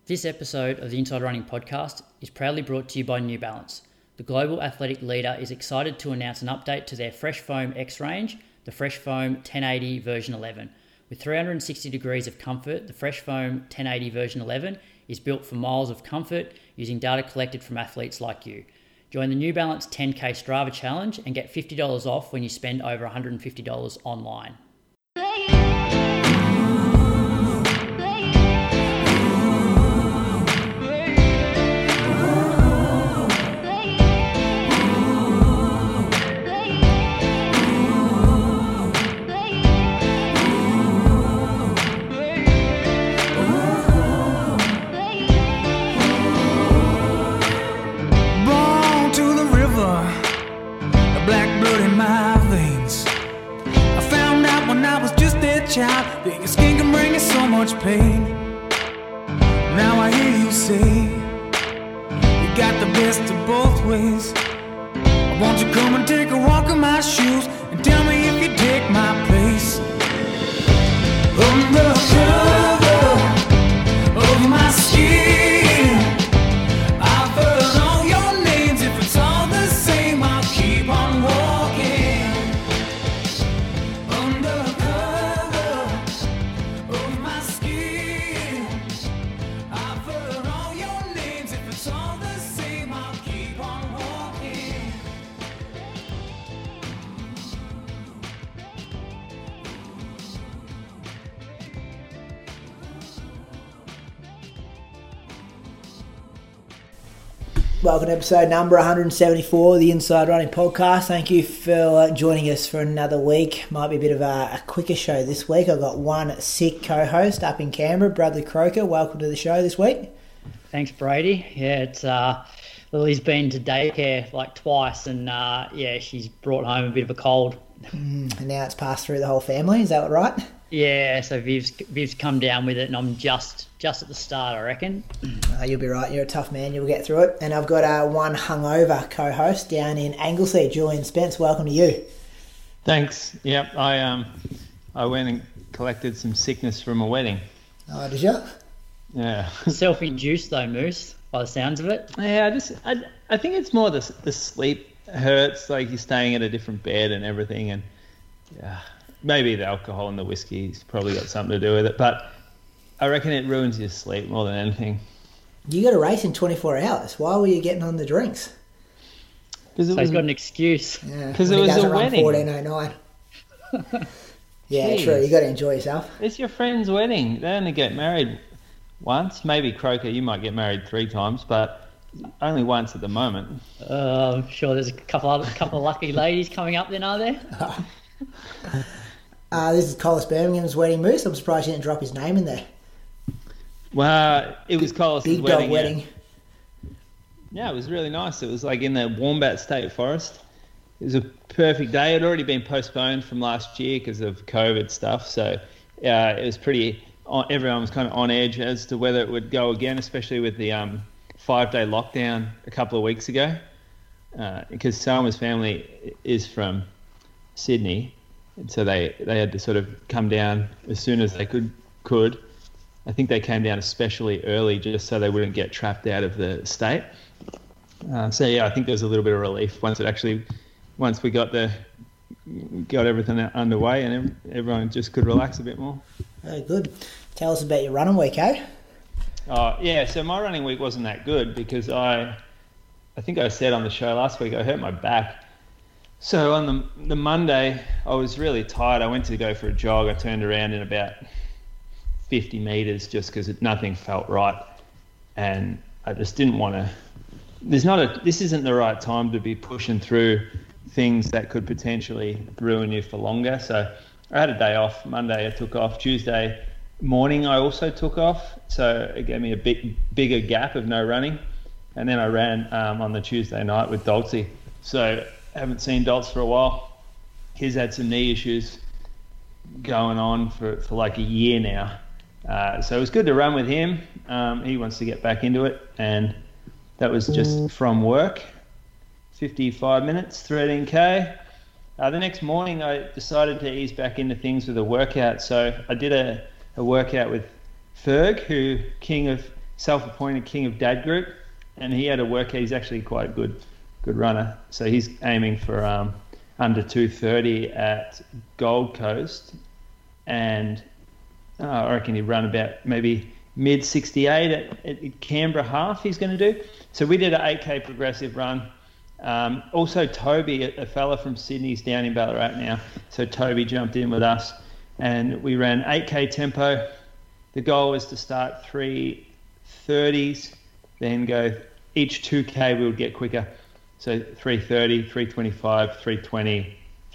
This episode of the Inside Running podcast is proudly brought to you by New Balance. The global athletic leader is excited to announce an update to their Fresh Foam X range, the Fresh Foam 1080 version 11. With 360 degrees of comfort, the Fresh Foam 1080 version 11 is built for miles of comfort using data collected from athletes like you. Join the New Balance 10K Strava Challenge and get $50 off when you spend over $150 online. That your skin can bring you so much pain. Now I hear you say you got the best of both ways. Won't you come and take a walk in my shoes and tell me if you take my place? Under cover of my skin, I've heard all your names. If it's all the same, I'll keep on walking. Under cover of my skin, I've heard all your names. If it's all the same, I'll keep on walking. Welcome to episode number 174 of the Inside Running Podcast. Thank you for joining us for another week. Might be a bit of a quicker show this week. I've got one sick co-host up in Canberra, Bradley Croker. Welcome to the show this week. Thanks, Brady. Yeah, it's Lily's been to daycare like twice, and she's brought home a bit of a cold. And now it's passed through the whole family. Is that right? Yeah, so Viv's come down with it, and I'm just at the start, I reckon. You'll be right. You're a tough man. You'll get through it. And I've got one hungover co-host down in Anglesea, Julian Spence. Welcome to you. Thanks. Yep, I went and collected some sickness from a wedding. Oh, did you? Yeah. Self-induced though, Moose, by the sounds of it. Yeah, I think it's more the sleep hurts, like you're staying at a different bed and everything, and yeah, maybe the alcohol and the whiskey's probably got something to do with it, but I reckon it ruins your sleep more than anything. You got a race in 24 hours. Why were you getting on the drinks? He's got an excuse. Because it was a wedding. 14:09. Yeah, true. You got to enjoy yourself. It's your friend's wedding. They only get married once. Maybe Croker, you might get married 3 times, but only once at the moment. I'm sure there's a couple of lucky ladies coming up then, are there? This is Collis Birmingham's wedding, Moose. I'm surprised you didn't drop his name in there. Well, it was Collis's Big wedding. Dog wedding. Yeah, it was really nice. It was like in the Wombat State Forest. It was a perfect day. It had already been postponed from last year because of COVID stuff. So it was everyone was kind of on edge as to whether it would go again, especially with the 5-day lockdown a couple of weeks ago. Because Salma's family is from Sydney. And so they had to sort of come down as soon as they could. I think they came down especially early just so they wouldn't get trapped out of the state. I think there was a little bit of relief once we got everything underway and everyone just could relax a bit more. Very good. Tell us about your running week, eh? So my running week wasn't that good because I think I said on the show last week I hurt my back. So on the Monday, I was really tired. I went to go for a jog. I turned around in about 50 metres just because nothing felt right. And I just didn't want to... This isn't the right time to be pushing through things that could potentially ruin you for longer. So I had a day off. Monday I took off. Tuesday morning I also took off. So it gave me a bigger gap of no running. And then I ran on the Tuesday night with Dolce. So I haven't seen Dolce for a while. He's had some knee issues going on for like a year now. So it was good to run with him. He wants to get back into it. And that was just from work. 55 minutes, 13K. The next morning I decided to ease back into things with a workout. So I did a workout with Ferg, king of self-appointed king of dad group, and he had a workout. He's actually quite a good runner, so he's aiming for under 2:30 at Gold Coast, and I reckon he'd run about maybe mid 68 at Canberra half. He's going to do. So we did an 8K progressive run. Also Toby, a fella from Sydney's down in Ballarat now, so Toby jumped in with us, and we ran 8K tempo. The goal was to start 3:30s, then go each 2K we would get quicker. So 3:30, 3:25, 3:20,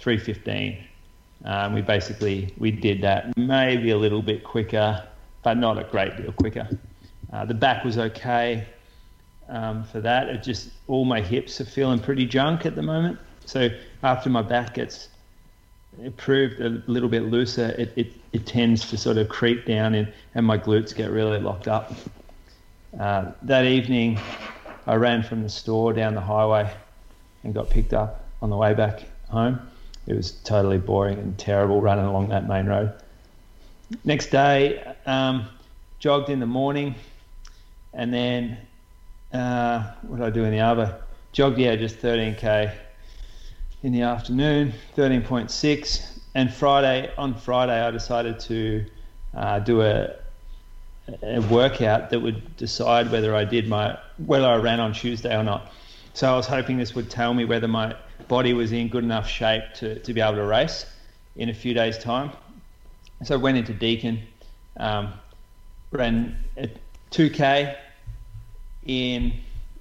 3:15. We did that maybe a little bit quicker, but not a great deal quicker. The back was okay for that. It just, all my hips are feeling pretty junk at the moment. So after my back gets improved a little bit looser, it tends to sort of creep down and my glutes get really locked up. That evening, I ran from the store down the highway and got picked up on the way back home. It was totally boring and terrible running along that main road. Next day, jogged in the morning, and then what did I do in the other? Jogged, just 13K in the afternoon, 13.6. And on Friday, I decided to do a workout that would decide whether I ran on Tuesday or not. So I was hoping this would tell me whether my body was in good enough shape to be able to race in a few days' time. So I went into Deakin, ran a 2K in,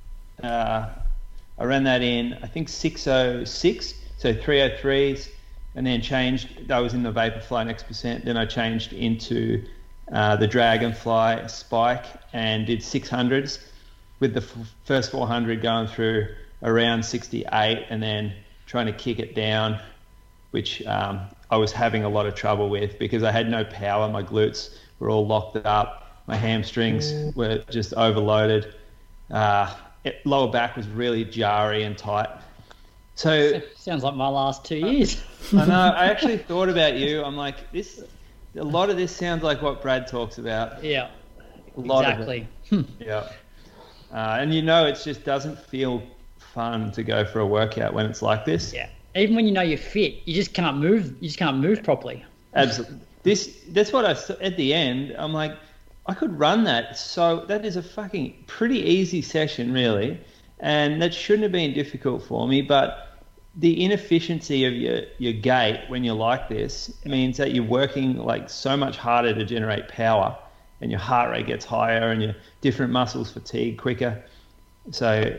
I ran that in, I think 6:06, so 3:03s, and then changed. I was in the Vaporfly next percent. Then I changed into the Dragonfly Spike and did 600s, with the first 400 going through around 68, and then trying to kick it down, which I was having a lot of trouble with because I had no power. My glutes were all locked up. My hamstrings were just overloaded. Lower back was really jarry and tight. So sounds like my last 2 years. I know. I actually thought about you. I'm like, a lot of this sounds like what Brad talks about. Yeah, a lot exactly. Of it. Yeah. And it just doesn't feel fun to go for a workout when it's like this. Yeah. Even when you're fit, you just can't move. You just can't move properly. Absolutely. That's what at the end, I'm like, I could run that. So that is a fucking pretty easy session, really. And that shouldn't have been difficult for me. But the inefficiency of your gait when you're like this means that you're working like so much harder to generate power, and your heart rate gets higher and your different muscles fatigue quicker. So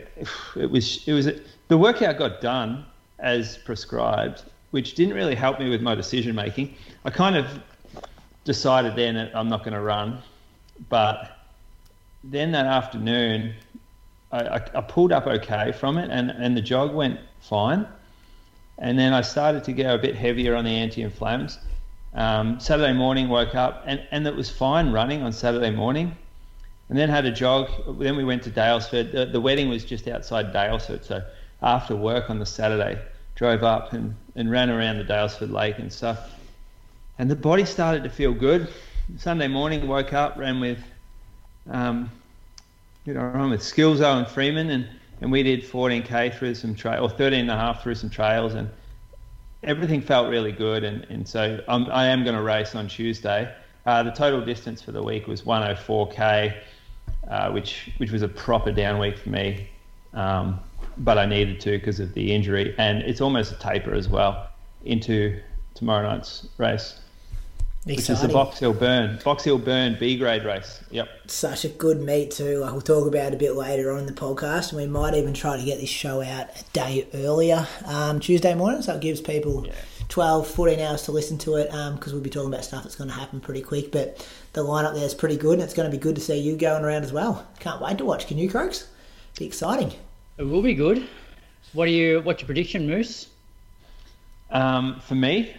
the workout got done as prescribed, which didn't really help me with my decision making. I kind of decided then that I'm not going to run, but then that afternoon I pulled up okay from it, and the jog went fine. And then I started to go a bit heavier on the anti-inflams. Saturday morning, woke up and it was fine running on Saturday morning, and then had a jog. Then we went to Daylesford. The wedding was just outside Daylesford, so after work on the Saturday, drove up and ran around the Daylesford Lake and stuff, and the body started to feel good. Sunday morning, woke up, ran with Skillzo and Freeman, and we did 14K through some trail, or 13.5 through some trails, and everything felt really good, and so I am going to race on Tuesday. The total distance for the week was 104K, which was a proper down week for me, but I needed to because of the injury, and it's almost a taper as well into tomorrow night's race. Exciting. Which is the Box Hill Burn B grade race. Yep. Such a good meet too. Like we'll talk about it a bit later on in the podcast, and we might even try to get this show out a day earlier, Tuesday morning, so it gives people 12, 14 hours to listen to it, because we'll be talking about stuff that's going to happen pretty quick. But the lineup there is pretty good, and it's going to be good to see you going around as well. Can't wait to watch. Can you, Croaks? Be exciting. It will be good. What's your prediction, Moose? For me?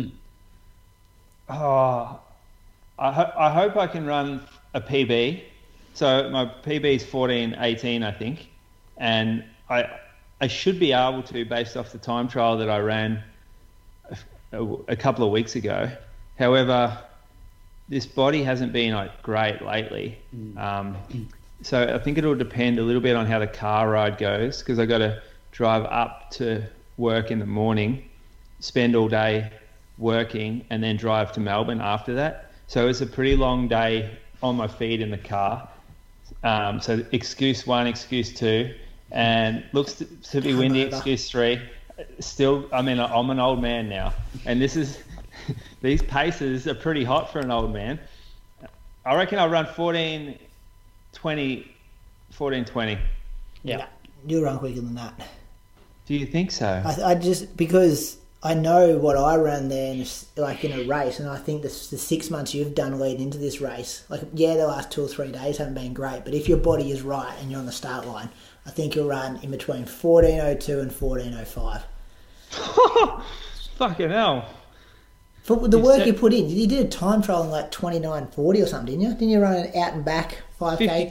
Oh, I hope I can run a PB. So my PB is 14:18, I think, and I should be able to, based off the time trial that I ran a couple of weeks ago. However, this body hasn't been like great lately. So I think it'll depend a little bit on how the car ride goes, because I got to drive up to work in the morning, spend all day working, and then drive to Melbourne after that. So it's a pretty long day on my feet in the car. So excuse 1, excuse 2, and looks to be windy, excuse 3. Still, I mean, I'm an old man now, and these paces are pretty hot for an old man. I reckon I'll run 14:20. Yeah. You'll run quicker than that. Do you think so? I just, because I know what I ran there in a race, and I think the 6 months you've done leading into this race, like, yeah, the last 2 or 3 days haven't been great, but if your body is right and you're on the start line, I think you'll run in between 14:02 and 14:05. Fucking hell. For the work you put in, you did a time trial in like 29:40 or something, didn't you? Didn't you run an out and back 5K?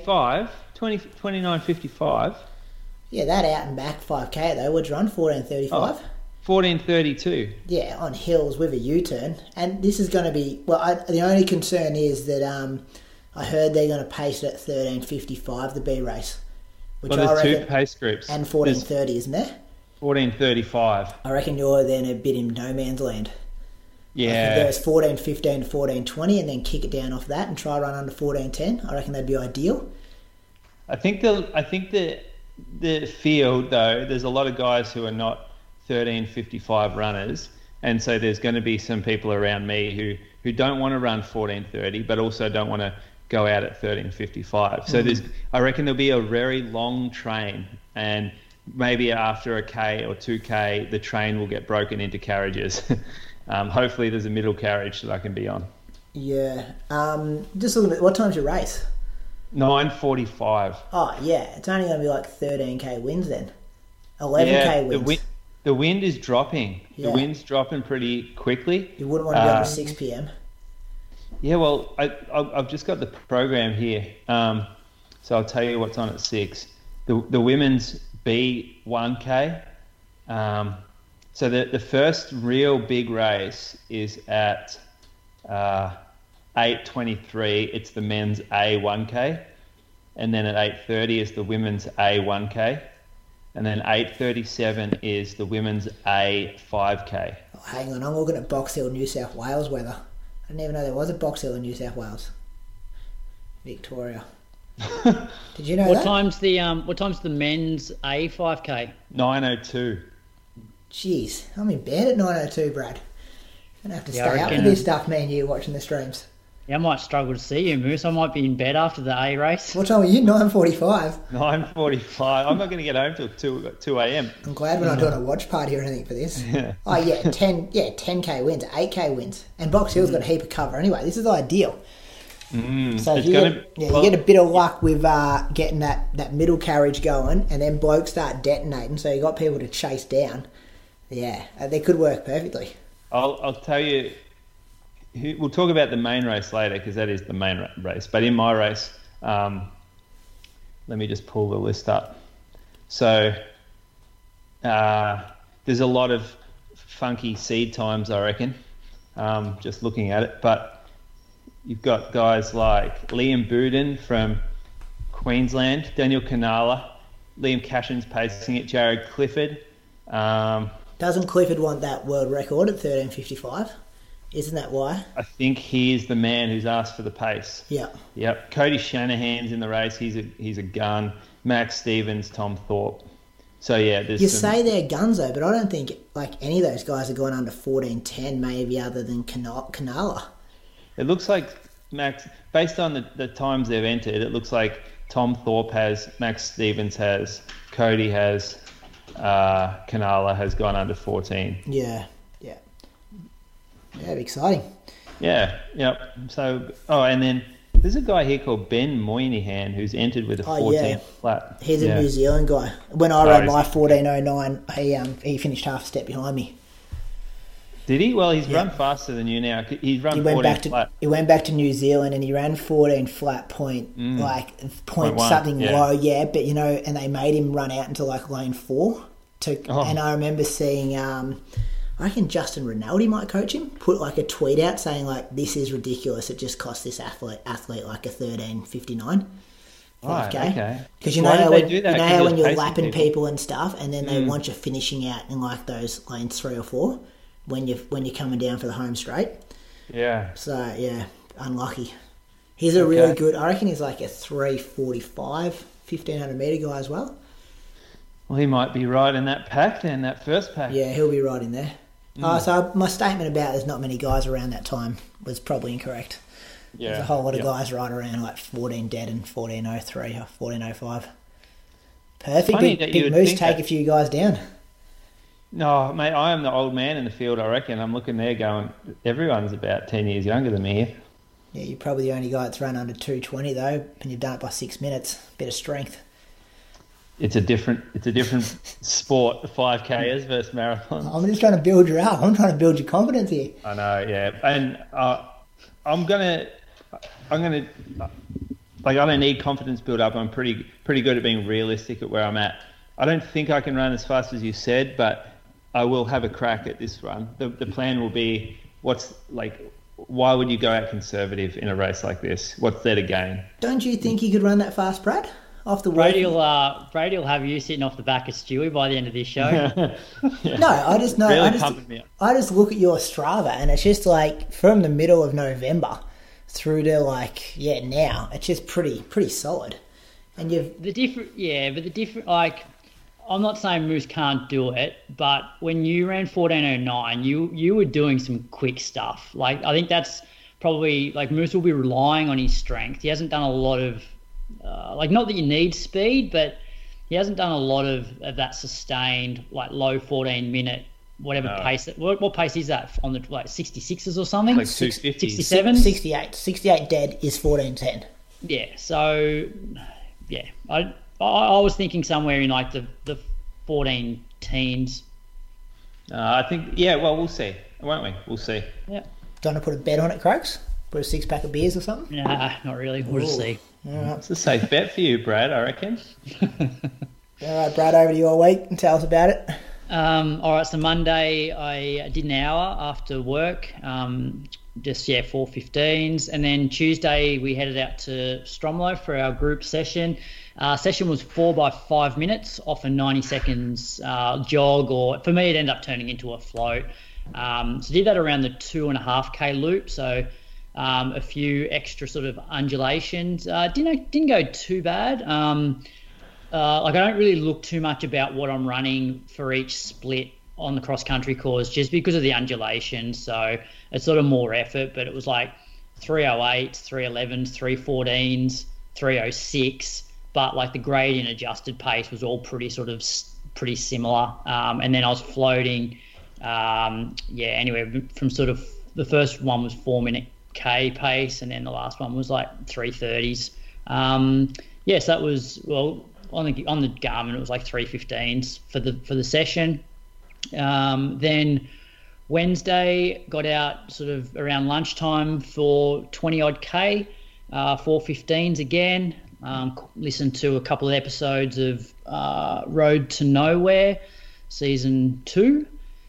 29:55. Yeah, that out and back 5K though. What'd you run? 14:35? 14:32. Yeah, on hills with a U-turn. And this is going to be... Well, the only concern is that I heard they're going to pace it at 13:55, the B race. Which Well, there's I reckon, 2 pace groups. and 14:30, isn't there? 14:35. I reckon you're then a bit in no man's land. I think Yeah. there's 14:15 to 14:20 and then kick it down off that and try run under 14:10. I reckon that'd be ideal. I think the field, though, there's a lot of guys who are not 13:55 runners, and so there's going to be some people around me who don't want to run 14:30, but also don't want to go out at 13:55. So I reckon there'll be a very long train, and maybe after a K or 2K, the train will get broken into carriages. Hopefully there's a middle carriage that I can be on. Yeah. Just looking at... What time's your race? 9:45. Oh, yeah. It's only going to be like 13K wins then. 11K wins. The wind is dropping. Yeah. The wind's dropping pretty quickly. You wouldn't want to be on at 6 p.m. Yeah, well, I've just got the program here. So I'll tell you what's on at 6. The women's B1K. So the first real big race is at 8:23. It's the men's A1K, and then at 8:30 is the women's A1K, and then 8:37 is the women's A5K. Oh, hang on, I'm looking at Box Hill, New South Wales weather. I didn't even know there was a Box Hill in New South Wales. Victoria. Did you know What that? time's the men's A5K? 9:02. Jeez, I'm in bed at 9:02, Brad. I'm going to have to Yeah, I stay up reckon- with this stuff, me and you, watching the streams. Yeah, I might struggle to see you, Moose. I might be in bed after the A race. What time are you? 9:45. 9:45. I'm not going to get home till 2 a.m. I'm glad we're not doing a watch party or anything for this. Yeah. Oh, yeah, 10K wins, 8K wins. And Box Hill's got a heap of cover anyway. This is ideal. So It's if you gonna- get, well- you get a bit of luck with getting that middle carriage going, and then blokes start detonating, so you got people to chase down. Yeah, they could work perfectly. I'll tell you. We'll talk about the main race later, because that is the main race. But in my race, let me just pull the list up. So there's a lot of funky seed times, I reckon, just looking at it. But you've got guys like Liam Bouden from Queensland, Daniel Canala, Liam Cashin's pacing it, Jared Clifford. Doesn't Clifford want that world record at 13:55? Isn't that why? I think he is the man who's asked for the pace. Yeah. Yep. Cody Shanahan's in the race. He's a gun. Max Stevens, Tom Thorpe. So yeah, there's You some... say they're guns though, but I don't think like any of those guys are going under 14:10, maybe other than Canala. It looks like Max, based on the times they've entered, it looks like Tom Thorpe has, Max Stevens has, Cody has, Canala has gone under 14. Yeah. Yeah, exciting. Yeah, yep. So, and then there's a guy here called Ben Moynihan who's entered with a 14 flat. He's a Yeah. New Zealand guy. When I ran my 14:09, he finished half a step behind me. Did he? Well, he's run faster than you now. He's run He 14 went back flat. to New Zealand and he ran 14 flat point Point one, something yeah. low, yeah. But and they made him run out into like lane 4. And I remember seeing I reckon Justin Rinaldi might coach him. Put like a tweet out saying like, "This is ridiculous. It just cost this athlete like a 13.59." 5K. Okay. Because you know how when you're lapping people and stuff, and then they want you finishing out in like those lanes 3 or 4 when you're coming down for the home straight. Yeah. So yeah, unlucky. He's a really good. I reckon he's like a 3:45, 1,500 meter guy as well. Well, he might be right in that pack then, that first pack. Yeah, he'll be right in there. So my statement about there's not many guys around that time was probably incorrect. Yeah. There's a whole lot of guys right around like 14 dead and 14:03 or 14:05. Perfect. Big Moose take a few guys down. No, mate, I am the old man in the field, I reckon. I'm looking there going, everyone's about 10 years younger than me here. Yeah, you're probably the only guy that's run under 2:20 though, and you've done it by 6 minutes. Bit of strength. It's a different sport, the 5Kers versus marathons. I'm just trying to build you up. I'm trying to build your confidence here. I know, yeah. And I'm gonna like, I don't need confidence build up. I'm pretty good at being realistic at where I'm at. I don't think I can run as fast as you said, but I will have a crack at this run. The plan will be, why would you go out conservative in a race like this? What's there to gain? Don't you think you could run that fast, Brad? Off the Brady will have you sitting off the back of Stewie by the end of this show. No, I just know. Really I just look at your Strava, and it's just like from the middle of November through to now, it's just pretty solid. And I'm not saying Moose can't do it, but when you ran 14:09, you were doing some quick stuff. Like, I think that's probably, like, Moose will be relying on his strength. He hasn't done a lot of not that you need speed, but he hasn't done a lot of that sustained, like, low 14-minute whatever pace. What pace is that on the 66s or something? Like 250. 67? 68 dead is 14:10. Yeah. So yeah, I was thinking somewhere in like the 14 teens. I think, yeah. Well, we'll see, won't we? We'll see. Yeah. Do you want to put a bet on it, Croaks? Put a 6-pack of beers or something? Nah, not really. We'll just see. It's a safe bet for you, Brad, I reckon. All right, Brad, over to your week and tell us about it. All right, so Monday I did an hour after work, 4:15s, and then Tuesday we headed out to Stromlo for our group session. Session was 4 by 5 minutes off a 90 seconds jog, or for me it ended up turning into a float. So did that around the 2.5K loop, so a few extra sort of undulations. Didn't go too bad. I don't really look too much about what I'm running for each split on the cross-country course just because of the undulations. So it's sort of more effort, but it was like 308s, 311s, 314s, 306, but like the gradient adjusted pace was all pretty similar. And then I was floating, anywhere from sort of, the first one was 4-minute K pace, and then the last one was like 330s. So that was, well, on the Garmin it was like 3:15s for the session. Then Wednesday got out sort of around lunchtime for 20 odd K, 4:15s again. Listened to a couple of episodes of Road to Nowhere season 2.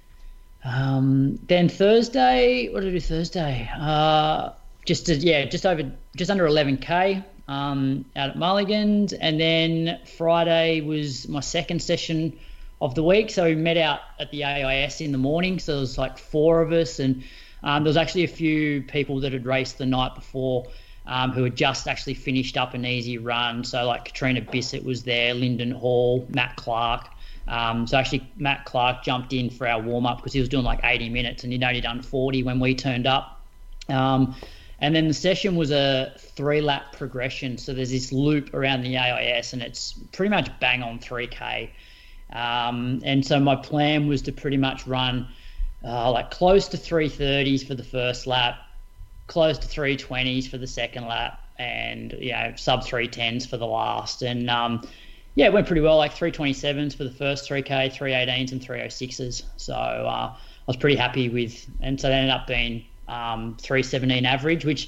Then Thursday, what did I do Thursday? Just under 11K. Out at Mulligan's, and then Friday was my second session of the week, so we met out at the AIS in the morning. So there was like 4 of us, and there was actually a few people that had raced the night before who had just actually finished up an easy run. So like Katrina Bissett was there, Lyndon Hall, Matt Clark. So actually Matt Clark jumped in for our warm-up because he was doing like 80 minutes and he'd only done 40 when we turned up. And then the session was a 3-lap progression. So there's this loop around the AIS and it's pretty much bang on 3K. And so my plan was to pretty much run like close to 330s for the first lap, close to 320s for the second lap, and sub 310s for the last. And it went pretty well, like 327s for the first 3K, 318s and 306s. So I was pretty happy with, and so it ended up being 317 average, which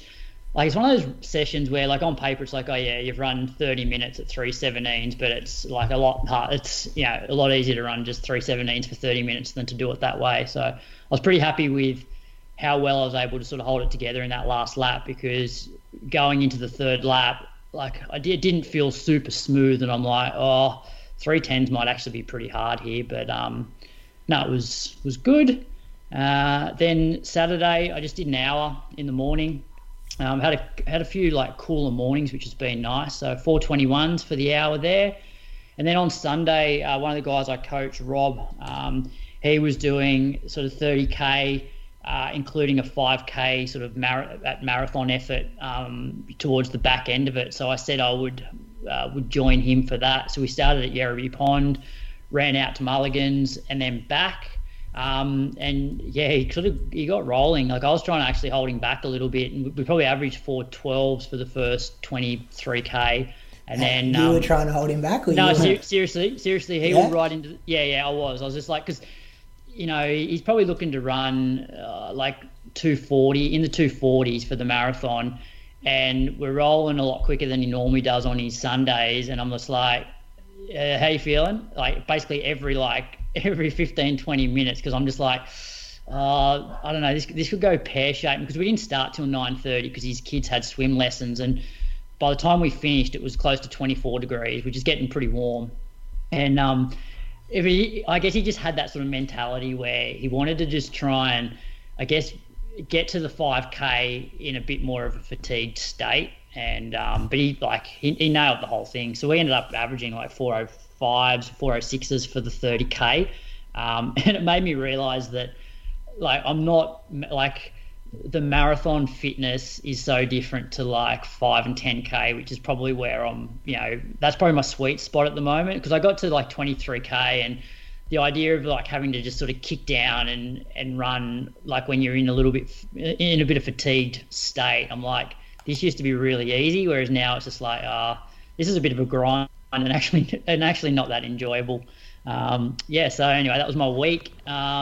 like it's one of those sessions where like on paper it's like, oh yeah, you've run 30 minutes at 3:17s, but it's like a lot hard. It's, you know, a lot easier to run just 3:17s for 30 minutes than to do it that way. So I was pretty happy with how well I was able to sort of hold it together in that last lap, because going into the third lap, like it didn't feel super smooth, and I'm like, oh, 3:10s might actually be pretty hard here, but no, it was good. Then Saturday I just did an hour in the morning. Had a few like cooler mornings, which has been nice. So 4:21s for the hour there. And then on Sunday, one of the guys I coach, Rob, he was doing sort of 30K, including a 5K sort of marathon effort towards the back end of it. So I said I would join him for that. So we started at Yarrabee Pond, ran out to Mulligan's, and then back. And yeah, he got rolling. Like I was trying to actually hold him back a little bit, and we probably averaged 4:12s for the first 23K. And then you were trying to hold him back? Or no, seriously, he was right into. I was just like, because you know he's probably looking to run like 240 in the 240s for the marathon, and we're rolling a lot quicker than he normally does on his Sundays. And I'm just like, how you feeling? Like basically every 15, 20 minutes, because I'm just like, I don't know, this could go pear-shaped, because we didn't start till 9:30 because his kids had swim lessons, and by the time we finished it was close to 24 degrees, which is getting pretty warm. And I guess he just had that sort of mentality where he wanted to just try and, I guess, get to the 5K in a bit more of a fatigued state. And but he nailed the whole thing. So we ended up averaging like 4:05s, 4:06s for the 30K, and it made me realize that like I'm not like the marathon fitness is so different to like 5 and 10K, which is probably where I'm, you know, that's probably my sweet spot at the moment, because I got to like 23K, and the idea of like having to just sort of kick down and run like when you're in a bit of fatigued state, I'm like, this used to be really easy, whereas now it's just like, this is a bit of a grind and actually not that enjoyable. So anyway, that was my week.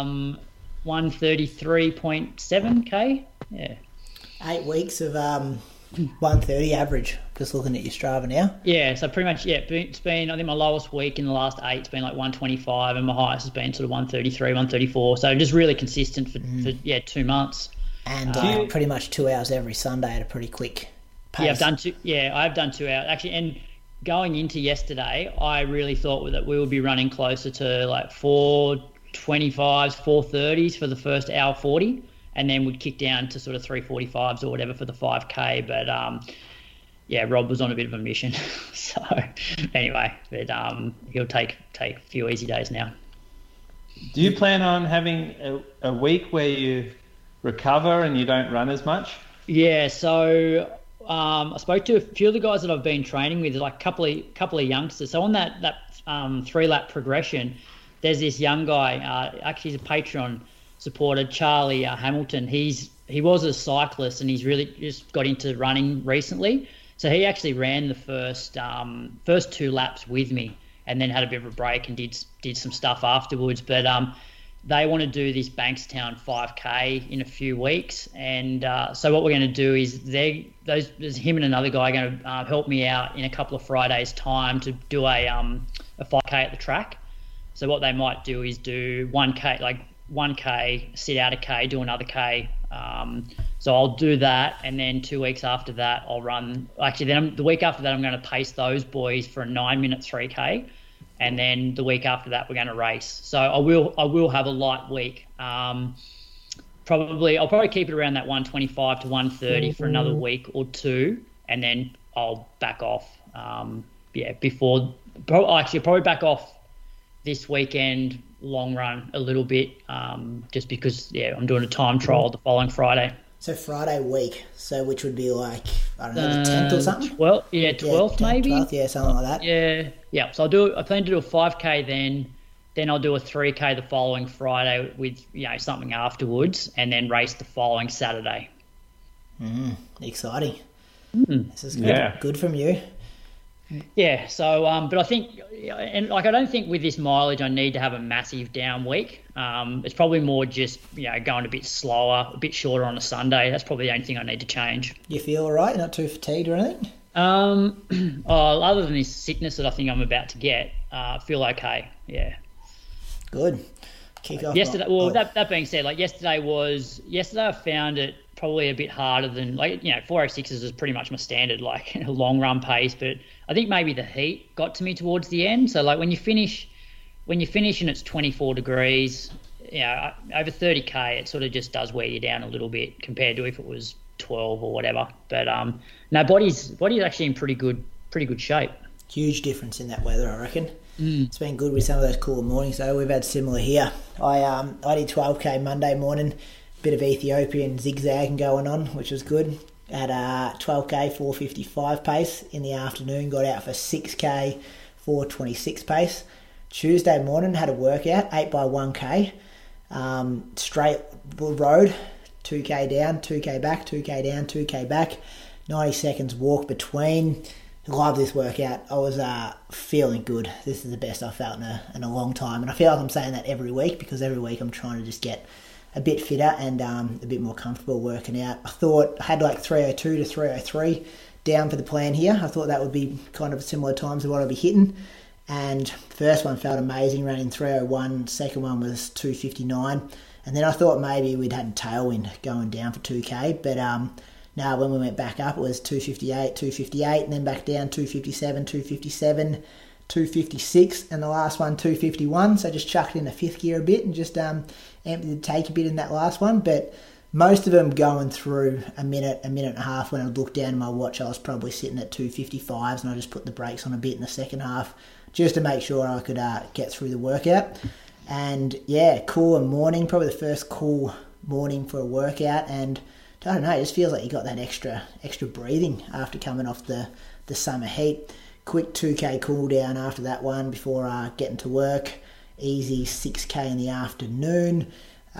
133.7K. Yeah. 8 weeks of 130 average, just looking at your Strava now. Yeah, so pretty much, it's been, I think my lowest week in the last 8 has been like 125, and my highest has been sort of 133, 134. So just really consistent for 2 months. And pretty much 2 hours every Sunday at a pretty quick pace. I've done 2 hours actually. And going into yesterday, I really thought that we would be running closer to like 4:25s, 4:30s for the first hour 40, and then we'd kick down to sort of 3:45s or whatever for the 5K. But Rob was on a bit of a mission. So anyway, but he'll take a few easy days now. Do you plan on having a week where you recover and you don't run as much? Yeah, so I spoke to a few of the guys that I've been training with, like a couple of youngsters. So on that 3-lap progression, there's this young guy, actually he's a Patreon supporter, Charlie Hamilton. He was a cyclist, and he's really just got into running recently. So he actually ran the first 2 laps with me, and then had a bit of a break and did some stuff afterwards. But they want to do this Bankstown 5K in a few weeks, and so what we're going to do is there's him and another guy going to help me out in a couple of Fridays' time to do a 5K at the track. So what they might do is do 1K, sit out a K, do another K. So I'll do that, and then 2 weeks after that I'll run. Actually, then the week after that I'm going to pace those boys for a 9-minute 3K. And then the week after that, we're going to race. So I will have a light week. I'll probably keep it around that 125 to 130 for another week or two, and then I'll back off. Probably back off this weekend, long run a little bit, just because I'm doing a time trial the following Friday. So Friday week, so which would be like, I don't know, the 10th or something? 12th maybe. 12th, something like that. Yeah. So I plan to do a 5K then I'll do a 3K the following Friday with something afterwards, and then race the following Saturday. Exciting. This is good. Yeah. Good from you. Yeah, so but I think, and like I don't think with this mileage I need to have a massive down week. It's probably more just going a bit slower, a bit shorter on a Sunday. That's probably the only thing I need to change. You feel all right? You're not too fatigued or anything? Other than this sickness that I think I'm about to get, I feel okay. Yeah. Good. Kick off. Yesterday, that being said, like yesterday I found it probably a bit harder than 406s is pretty much my standard, like a long run pace, but I think maybe the heat got to me towards the end. So like when you finish and it's 24 degrees, over 30k, it sort of just does wear you down a little bit compared to if it was 12 or whatever. But no, body's actually in pretty good shape. Huge difference in that weather, I reckon. It's been good with some of those cooler mornings though. We've had similar here. I did 12k Monday morning, bit of Ethiopian zigzagging going on, which was good. Had a 12k 4:55 pace in the afternoon, got out for 6k 4:26 pace. Tuesday morning had a workout, 8 by 1k, straight road, 2k down, 2k back, 2k down, 2k back, 90 seconds walk between. Love this workout. I was feeling good. This is the best I've felt in a long time, and I feel like I'm saying that every week because every week I'm trying to just get a bit fitter and a bit more comfortable working out. I thought I had like 302 to 303 down for the plan here. I thought that would be kind of similar times to what I'll be hitting. And first one felt amazing, running 301. Second one was 259. And then I thought maybe we'd had a tailwind going down for 2k. But no, when we went back up, it was 258, 258, and then back down 257, 257, 256, and the last one 251. So just chucked in the fifth gear a bit and just emptied the tank a bit in that last one. But most of them going through a minute and a half. When I looked down at my watch, I was probably sitting at 255s, and I just put the brakes on a bit in the second half just to make sure I could get through the workout. And yeah, cooler morning, probably the first cool morning for a workout. And I don't know, it just feels like you got that extra breathing after coming off the summer heat. Quick 2k cool down after that one before getting to work. Easy 6k in the afternoon,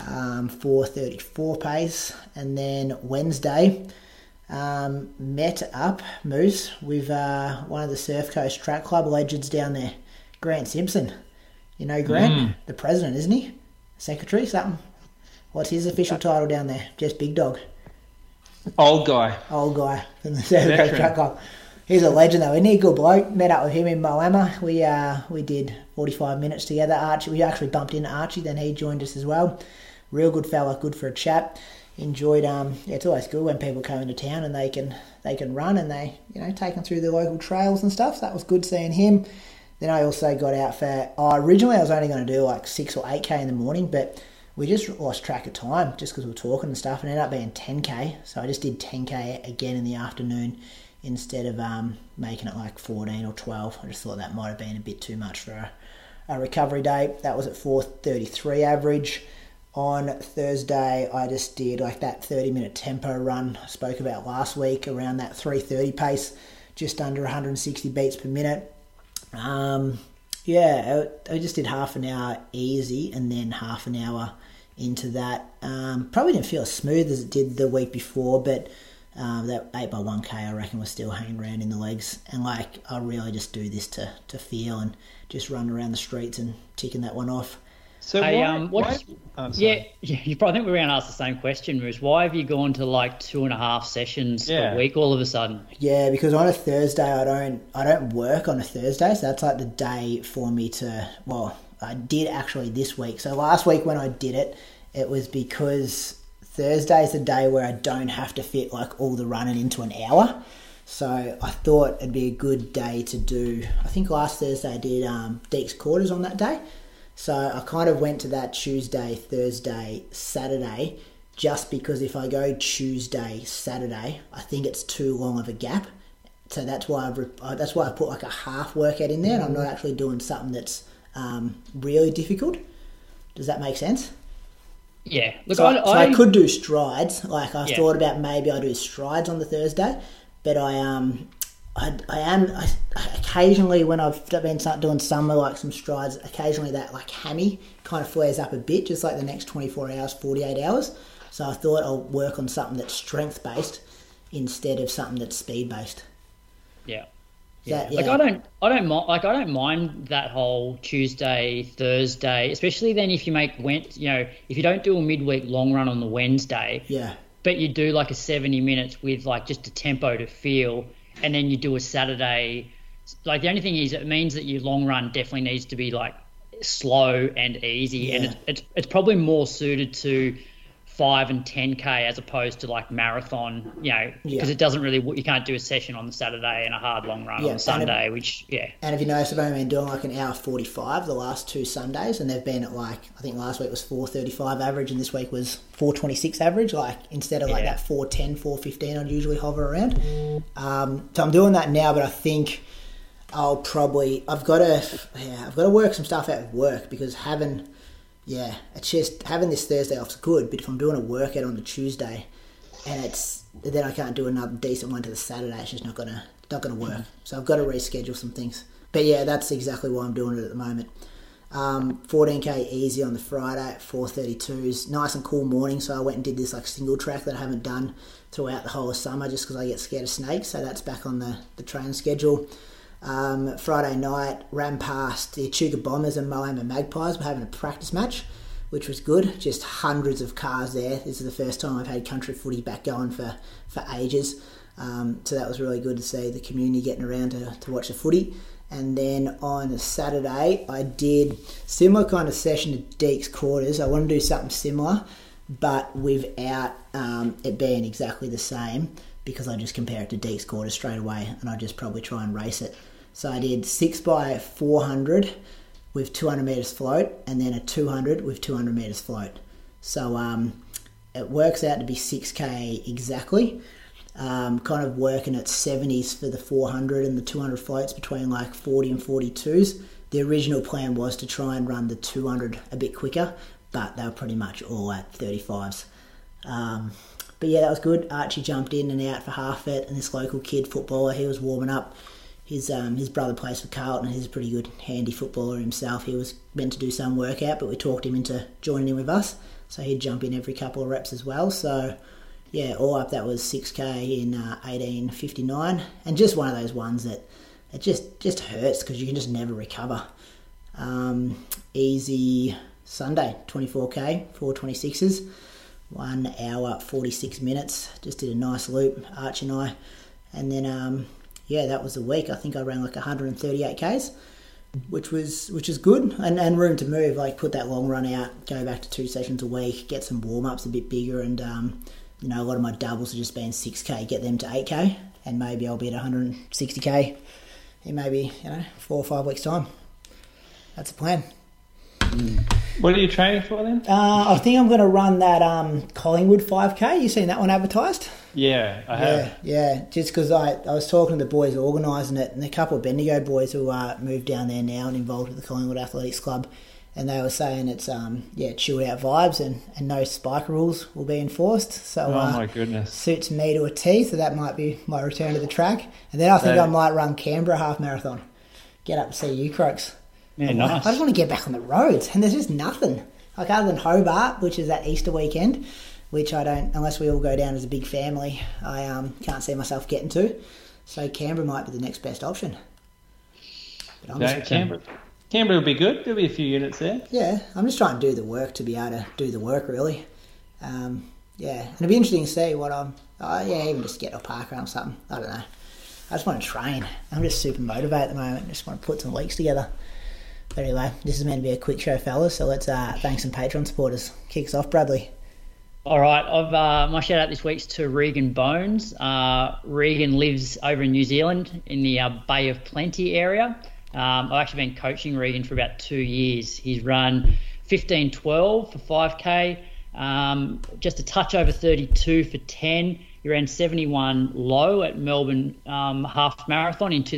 4:34 pace. And then Wednesday, met up, Moose, with one of the Surf Coast Track Club legends down there, Grant Simpson. You know Grant? The president, isn't he? Secretary, something? What's his official title down there? Just Big Dog? Old guy from the Surf Coast Track Club. He's a legend though, isn't he? Good bloke. Met up with him in Moama. We did 45 minutes together. Archie, we actually bumped into Archie, then he joined us as well. Real good fella, good for a chat. Enjoyed. It's always good when people come into town and they can run and they take them through the local trails and stuff. So that was good seeing him. Then I also got out for. Originally I was only going to do like 6 or 8k in the morning, but we just lost track of time just because we were talking and stuff, and it ended up being 10k. So I just did 10k again in the afternoon instead of making it like 14 or 12. I just thought that might have been a bit too much for a recovery day. That was at 4:33 average. On Thursday, I just did like that 30-minute tempo run I spoke about last week, around that 3:30 pace, just under 160 beats per minute. I just did half an hour easy and then half an hour into that. Probably didn't feel as smooth as it did the week before, but that 8 by 1k I reckon was still hanging around in the legs. And like I really just do this to feel and just run around the streets and ticking that one off. So hey, why you probably think we're going to ask the same question, Moose. Why have you gone to like 2.5 sessions a week all of a sudden? Yeah, because on a Thursday I don't work on a Thursday, so that's like the day for me to. Well, I did actually this week. So last week when I did it, it was because Thursday is the day where I don't have to fit like all the running into an hour. So I thought it'd be a good day to do. I think last Thursday I did Deeks Quarters on that day. So I kind of went to that Tuesday, Thursday, Saturday, just because if I go Tuesday, Saturday, I think it's too long of a gap. So that's why I put like a half workout in there, and I'm not actually doing something that's really difficult. Does that make sense? Yeah. Look, so I could do strides. Like I thought about maybe I do strides on the Thursday, but I occasionally when I've been doing summer, like some strides, occasionally that like hammy kind of flares up a bit, just like the next 24 hours, 48 hours. So I thought I'll work on something that's strength based instead of something that's speed based. Yeah. Like I don't mind that whole Tuesday, Thursday, especially then if you if you don't do a midweek long run on the Wednesday, but you do like a 70 minutes with like just a tempo to feel, and then you do a Saturday. Like the only thing is, it means that your long run definitely needs to be like slow and easy, and it's probably more suited to 5 and 10K as opposed to like marathon, because it doesn't really, you can't do a session on the Saturday and a hard long run on the Sunday, And if you notice, I've only been doing like an hour 45 the last 2 Sundays, and they've been at like, I think last week was 4:35 average and this week was 4:26 average, like instead of like that 4:10, 4:15 I'd usually hover around. So I'm doing that now, but I think I've got to work some stuff out with work, because it's just having this Thursday off is good, but if I'm doing a workout on the Tuesday and then I can't do another decent one to the Saturday, it's just not gonna work. So I've got to reschedule some things. But that's exactly why I'm doing it at the moment. 14K easy on the Friday at 4:32s. Nice and cool morning, so I went and did this like single track that I haven't done throughout the whole of summer just because I get scared of snakes. So that's back on the training schedule. Friday night, ran past the Echuca Bombers and Moama Magpies. We're having a practice match, which was good. Just hundreds of cars there. This is the first time I've had country footy back going for ages. So that was really good to see the community getting around to watch the footy. And then on Saturday, I did similar kind of session to Deeks Quarters. I want to do something similar, but without it being exactly the same, because I just compare it to Deeks Quarters straight away, and I just probably try and race it. So I did 6x400 with 200 metres float, and then a 200 with 200 metres float. So it works out to be 6K exactly. Kind of working at 70s for the 400 and the 200 floats between like 40 and 42s. The original plan was to try and run the 200 a bit quicker, but they were pretty much all at 35s. But that was good. Archie jumped in and out for half it, and this local kid footballer, he was warming up. His brother plays for Carlton, and he's a pretty good handy footballer himself. He was meant to do some workout, but we talked him into joining in with us, so he'd jump in every couple of reps as well. So all up that was 6K in 18:59, and just one of those ones that it just hurts because you can just never recover. Easy Sunday, 24K, 4:26s. 1 hour 46 minutes. Just did a nice loop, Arch and I, and then that was the week. I think I ran like 138Ks, which was good, and room to move. Like put that long run out, go back to 2 sessions a week, get some warm ups a bit bigger, and a lot of my doubles have just been 6K, get them to 8K, and maybe I'll be at 160K in maybe 4 or 5 weeks time. That's the plan. What are you training for then? I think I'm going to run that Collingwood 5K. You seen that one advertised? Yeah, I have. Yeah. Just because I was talking to the boys organising it, and a couple of Bendigo boys who moved down there now and involved with the Collingwood Athletics Club, and they were saying it's chilled out vibes and no spike rules will be enforced. So oh my goodness, suits me to a T. So that might be my return to the track, and then I think I might run Canberra half marathon. Get up and see you, Croaks. Yeah, nice. I just want to get back on the roads, and there's just nothing. Like other than Hobart, which is that Easter weekend, which I don't, unless we all go down as a big family, I can't see myself getting to. So Canberra might be the next best option. But Canberra will be good. There'll be a few units there. Yeah, I'm just trying to do the work to be able to do the work, really. And it'll be interesting to see what even just get a park run or something. I don't know. I just want to train. I'm just super motivated at the moment. Just want to put some weeks together. But anyway, this is meant to be a quick show, fellas, so let's thank some Patreon supporters. Kick us off, Bradley. All right, my shout out this week's to Regan Bones. Regan lives over in New Zealand in the Bay of Plenty area. I've actually been coaching Regan for about 2 years. He's run 15:12 for 5K, just a touch over 32 for 10. He ran 71 low at Melbourne half marathon in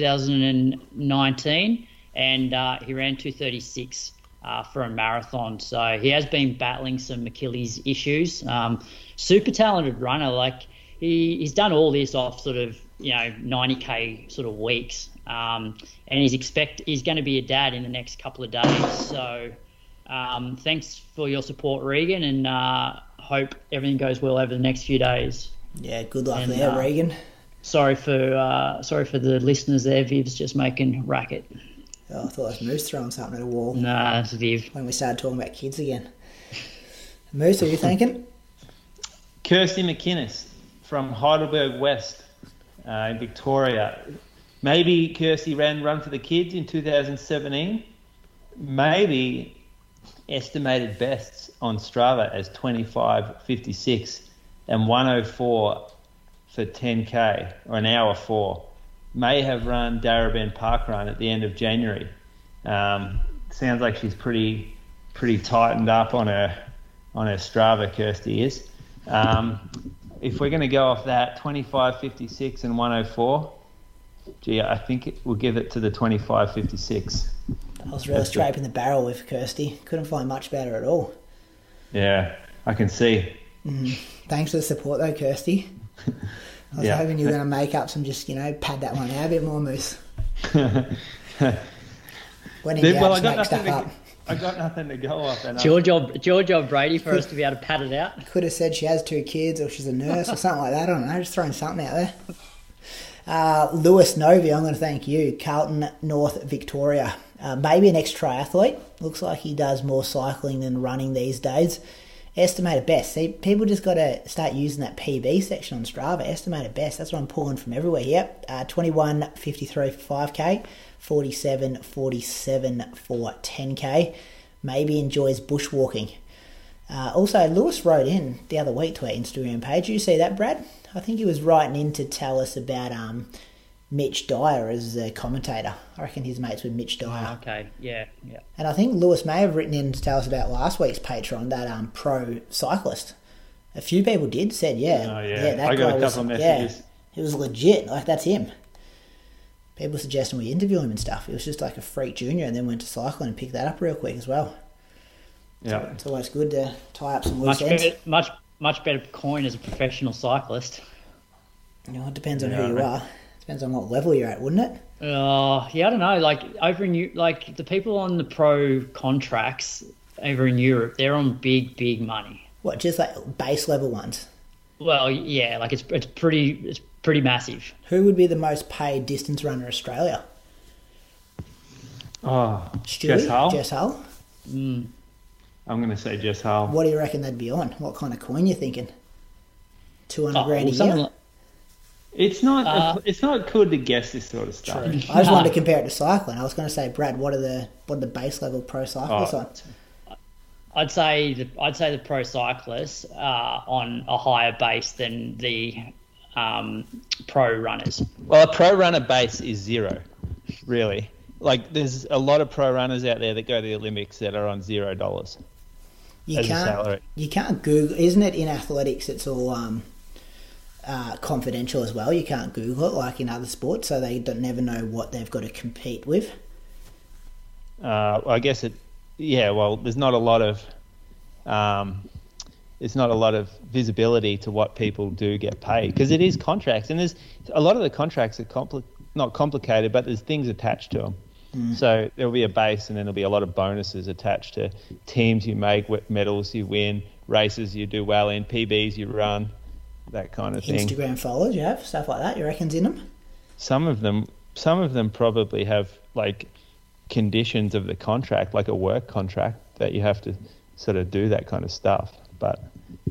2019. And he ran 2:36 for a marathon. So he has been battling some Achilles issues. Super talented runner. Like he's done all this off sort of 90K sort of weeks. And he's going to be a dad in the next couple of days. So thanks for your support, Regan, and hope everything goes well over the next few days. Yeah, good luck there, Regan. Sorry for the listeners there. Viv's just making racket. Oh, I thought it was Moose throwing something at a wall. Nah, it's Viv. When we started talking about kids again. Moose, what are you thinking? Kirsty McInnes from Heidelberg West in Victoria. Maybe Kirsty ran Run for the Kids in 2017. Maybe estimated bests on Strava as 25:56 and 1:04 for 10K, or an hour 4. May have run Darebin Park Run at the end of January. Sounds like she's pretty tightened up on her Strava, Kirsty is. If we're going to go off that, 25:56 and 1:04, gee, I think we'll give it to the 25:56. I was really scraping the barrel with Kirsty. Couldn't find much better at all. Yeah, I can see. Thanks for the support though, Kirsty. I was hoping you were going to make up some, just, pad that one out a bit more, Moose. When in doubt, just make stuff up. I got nothing to go off. It's your job, Brady, for us to be able to pad it out. Could have said she has 2 kids or she's a nurse or something like that. I don't know, just throwing something out there. Lewis Novi, I'm going to thank you. Carlton, North Victoria. Maybe an ex-triathlete. Looks like he does more cycling than running these days. Estimated best. See, people just got to start using that PB section on Strava. Estimated best. That's what I'm pulling from everywhere here. 21:53 for 5K, 47:47 for 10K. Maybe enjoys bushwalking. Also, Lewis wrote in the other week to our Instagram page. You see that, Brad? I think he was writing in to tell us about Mitch Dyer as a commentator. I reckon his mates with Mitch Dyer. Oh, okay, yeah. And I think Lewis may have written in to tell us about last week's Patreon, that pro cyclist. A few people said, that I got a couple of messages. Yeah, he was legit. Like, that's him. People suggesting we interview him and stuff. He was just like a freak junior and then went to cycling and picked that up real quick as well. Yeah, so it's always good to tie up some loose ends. Much better coin as a professional cyclist. It depends on who you are. Depends on what level you're at, wouldn't it? I don't know. Like over in the people on the pro contracts over in Europe, they're on big money. What, just like base level ones? Well, yeah, like it's pretty massive. Who would be the most paid distance runner in Australia? Oh, Stewie? Jess Hull. I'm going to say Jess Hull. What do you reckon they'd be on? What kind of coin you thinking? 200 grand a year? It's not good to guess this sort of stuff. True. I just wanted to compare it to cycling. I was going to say, Brad, what are the base level pro cyclists on? I'd say the pro cyclists are on a higher base than the pro runners. Well, a pro runner base is 0, really. Like, there's a lot of pro runners out there that go to the Olympics that are on $0 as a salary. You can't Google, isn't it? In athletics, it's all confidential as well. You can't Google it like in other sports, so they never know what they've got to compete with. I guess it. Yeah, well, there's not a lot of visibility to what people do get paid, because it is contracts, and there's a lot of the contracts are not complicated, but there's things attached to them. So there'll be a base, and then there'll be a lot of bonuses attached to teams you make, medals you win, races you do well in, PBs you run, that kind of thing. Instagram followers you have, stuff like that, you reckon's in them? Some of them probably have like conditions of the contract, like a work contract, that you have to sort of do that kind of stuff. But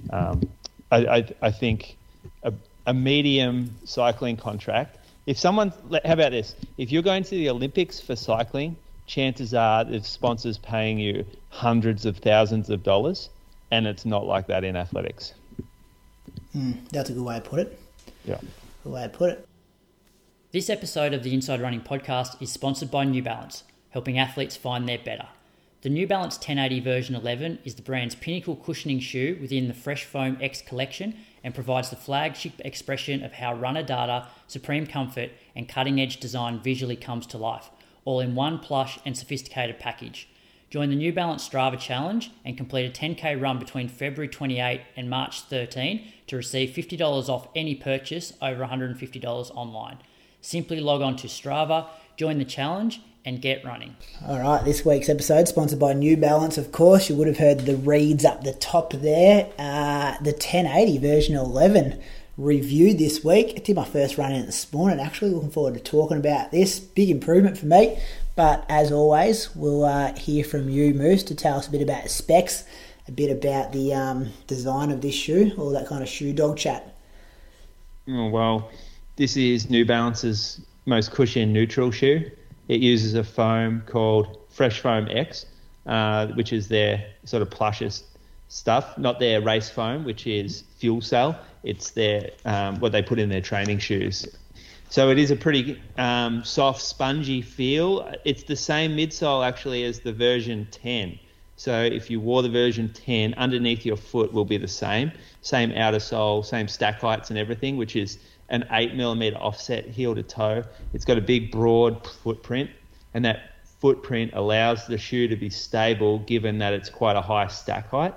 I think a medium cycling contract, how about this? If you're going to the Olympics for cycling, chances are the sponsor's paying you hundreds of thousands of dollars, and it's not like that in athletics. That's a good way to put it. Yeah. Good way to put it. This episode of the Inside Running podcast is sponsored by New Balance, helping athletes find their better. The New Balance 1080 version 11 is the brand's pinnacle cushioning shoe within the Fresh Foam X collection and provides the flagship expression of how runner data, supreme comfort, and cutting-edge design visually comes to life, all in one plush and sophisticated package. Join the New Balance Strava Challenge and complete a 10K run between February 28 and March 13 to receive $50 off any purchase over $150 online. Simply log on to Strava, join the challenge, and get running. All right, this week's episode sponsored by New Balance, of course. You would have heard the reads up the top there. The 1080 version 11 review this week. I did my first run in it this morning, actually. Looking forward to talking about this. Big improvement for me. But as always, we'll hear from you, Moose, to tell us a bit about the specs, a bit about the design of this shoe, all that kind of shoe dog chat. Oh, well, this is New Balance's most cushion neutral shoe. It uses a foam called Fresh Foam X, which is their sort of plushest stuff, not their race foam, which is fuel cell. It's their what they put in their training shoes. So it is a pretty soft, spongy feel. It's the same midsole actually as the version 10. So if you wore the version 10, underneath your foot will be the same outer sole, same stack heights and everything, which is an 8mm offset heel to toe. It's got a big, broad footprint, and that footprint allows the shoe to be stable given that it's quite a high stack height.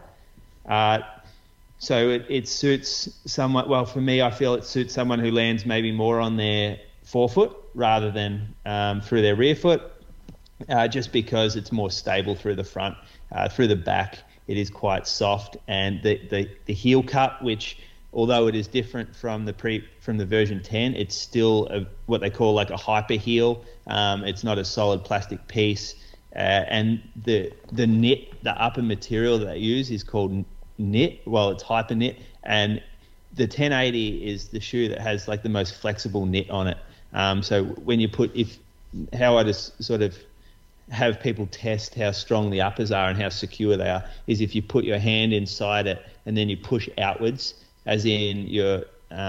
So it suits someone, well, for me, I feel it suits someone who lands maybe more on their forefoot rather than through their rear foot, just because it's more stable through the front. Through the back, it is quite soft, and the heel cut, which although it is different from the version 10, it's still what they call like a hyper heel. It's not a solid plastic piece, and the knit, the upper material that they use is called knit. Well, it's hyper knit, and the 1080 is the shoe that has like the most flexible knit on it. So when you how I just sort of have people test how strong the uppers are and how secure they are is if you put your hand inside it and then you push outwards, as in you're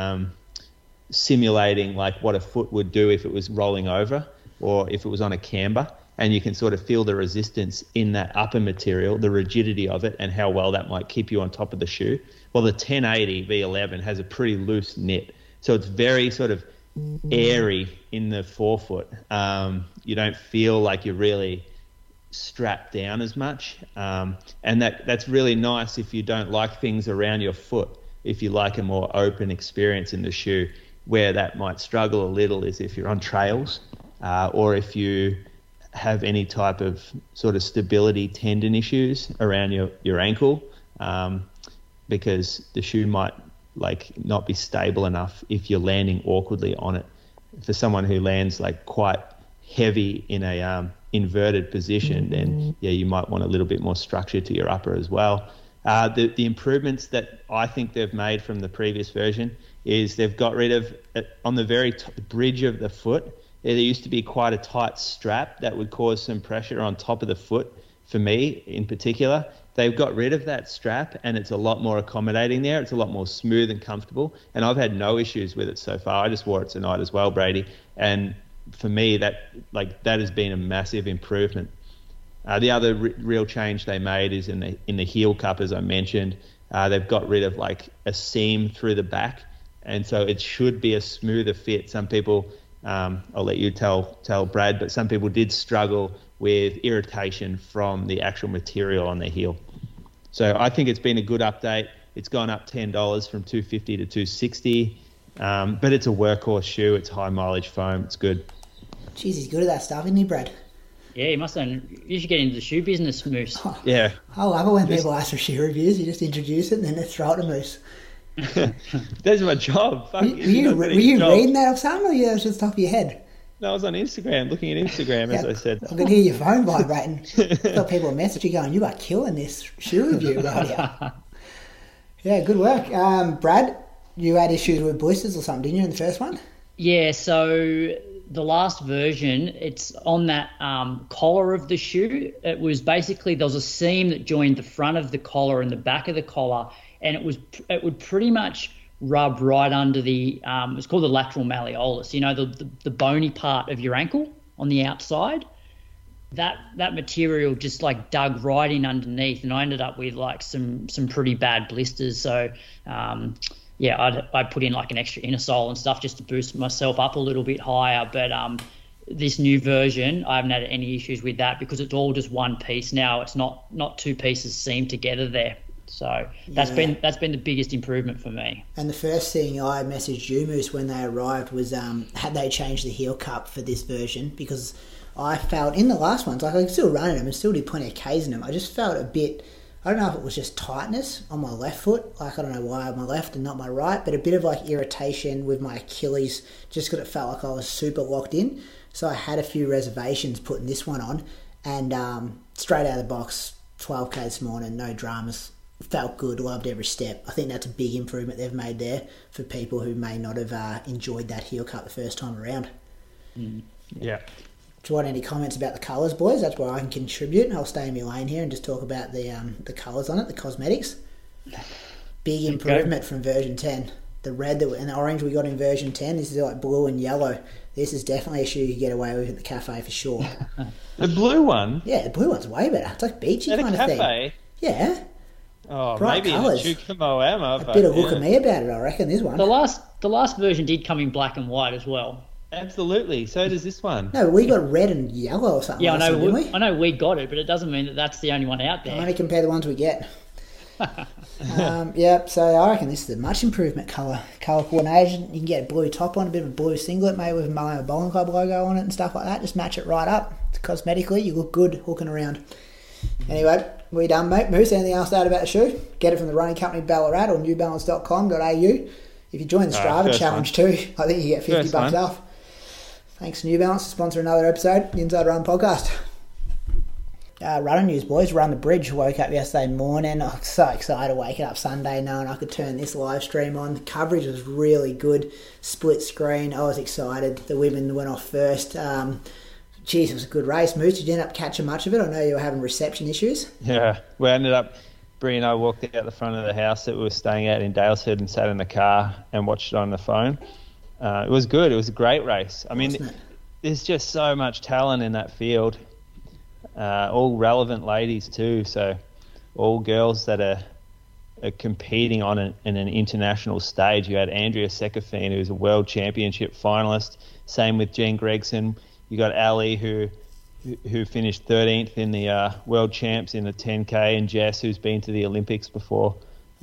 simulating like what a foot would do if it was rolling over or if it was on a camber, and you can sort of feel the resistance in that upper material, the rigidity of it, and how well that might keep you on top of the shoe. Well, the 1080 V11 has a pretty loose knit, so it's very sort of airy in the forefoot. You don't feel like you're really strapped down as much, and that's really nice if you don't like things around your foot. If you like a more open experience in the shoe, where that might struggle a little is if you're on trails, or if you have any type of sort of stability tendon issues around your ankle, because the shoe might like not be stable enough if you're landing awkwardly on it. For someone who lands like quite heavy in a inverted position, then yeah, you might want a little bit more structure to your upper as well. The improvements that I think they've made from the previous version is they've got rid of, on the very bridge of the foot, there used to be quite a tight strap that would cause some pressure on top of the foot, for me in particular. They've got rid of that strap, and it's a lot more accommodating there. It's a lot more smooth and comfortable, and I've had no issues with it so far. I just wore it tonight as well, Brady, and for me that has been a massive improvement. The other real change they made is in the heel cup, as I mentioned. They've got rid of like a seam through the back, and so it should be a smoother fit. Some people, I'll let you tell Brad, but some people did struggle with irritation from the actual material on their heel. So I think it's been a good update. It's gone up $10 from $250 to $260, but it's a workhorse shoe. It's high mileage foam. It's good. Jeez, he's good at that stuff, isn't he, Brad? Yeah, you should get into the shoe business, Moose. Oh, yeah. I love it when people ask for shoe reviews. You just introduce it and then they throw it to Moose. That's my job. Were you reading that off something, or you was just top of your head? No, I was on Instagram, looking at Instagram, as I said. I could hear your phone vibrating. I thought people were messaging going, you are killing this shoe review right here. Yeah, good work. Brad, you had issues with blisters or something, didn't you, in the first one? Yeah, so the last version, it's on that collar of the shoe. It was basically, there was a seam that joined the front of the collar and the back of the collar, and it would pretty much rub right under the it's called the lateral malleolus, the bony part of your ankle on the outside. That material just like dug right in underneath, and I ended up with like some pretty bad blisters. So I'd put in like an extra inner sole and stuff just to boost myself up a little bit higher. But this new version, I haven't had any issues with that because it's all just one piece now. It's not two pieces seamed together there. So that's been the biggest improvement for me. And the first thing I messaged you, Moose, when they arrived was had they changed the heel cup for this version, because I felt in the last ones, like I could still run in them and still do plenty of Ks in them. I just felt a bit, I don't know if it was just tightness on my left foot. Like, I don't know why on my left and not my right, but a bit of like irritation with my Achilles just because it felt like I was super locked in. So I had a few reservations putting this one on, and straight out of the box, 12K this morning, no dramas. Felt good, loved every step. I think that's a big improvement they've made there for people who may not have enjoyed that heel cut the first time around. Yeah. Do you want any comments about the colours, boys? That's where I can contribute. I'll stay in my lane here and just talk about the colours on it, the cosmetics. Big improvement from version 10. The red and the orange we got in version 10, this is like blue and yellow. This is definitely a shoe you get away with at the cafe for sure. The blue one? Yeah, the blue one's way better. It's like beachy At kind a of thing. cafe? Yeah. Oh, Bright maybe colours. in the Chuka Moama. A bit of look at me about it, I reckon, this one. The last version did come in black and white as well. Absolutely. So does this one. No, we got red and yellow or something. Yeah, like that, didn't we? I know we got it, but it doesn't mean that that's the only one out there. I only compare the ones we get. Yeah, so I reckon this is a much improvement colour coordination. You can get a blue top on, a bit of a blue singlet, maybe with a Malmo Bowling Club logo on it and stuff like that. Just match it right up. Cosmetically, you look good hooking around. Anyway, we done, mate. Moose, anything else to add about the shoe? Get it from the running company Ballarat or newbalance.com.au. If you join the Strava challenge too, I think you get $50 off. Thanks, New Balance, to sponsor another episode, the Inside Run podcast. Running news, boys. Run the Bridge. Woke up yesterday morning. I was so excited waking up Sunday knowing I could turn this live stream on. The coverage was really good. Split screen. I was excited. The women went off first. Geez, it was a good race. Moose, did you end up catching much of it? I know you were having reception issues. Yeah, we ended up, Brie and I walked out the front of the house that we were staying at in Dalesford and sat in the car and watched it on the phone. It was good. It was a great race. I mean, there's just so much talent in that field. All relevant ladies too. So all girls that are competing on in an international stage. You had Andrea Sekafine, who's a world championship finalist. Same with Jen Gregson. You got Ali, who finished 13th in the world champs in the 10K, and Jess, who's been to the Olympics before.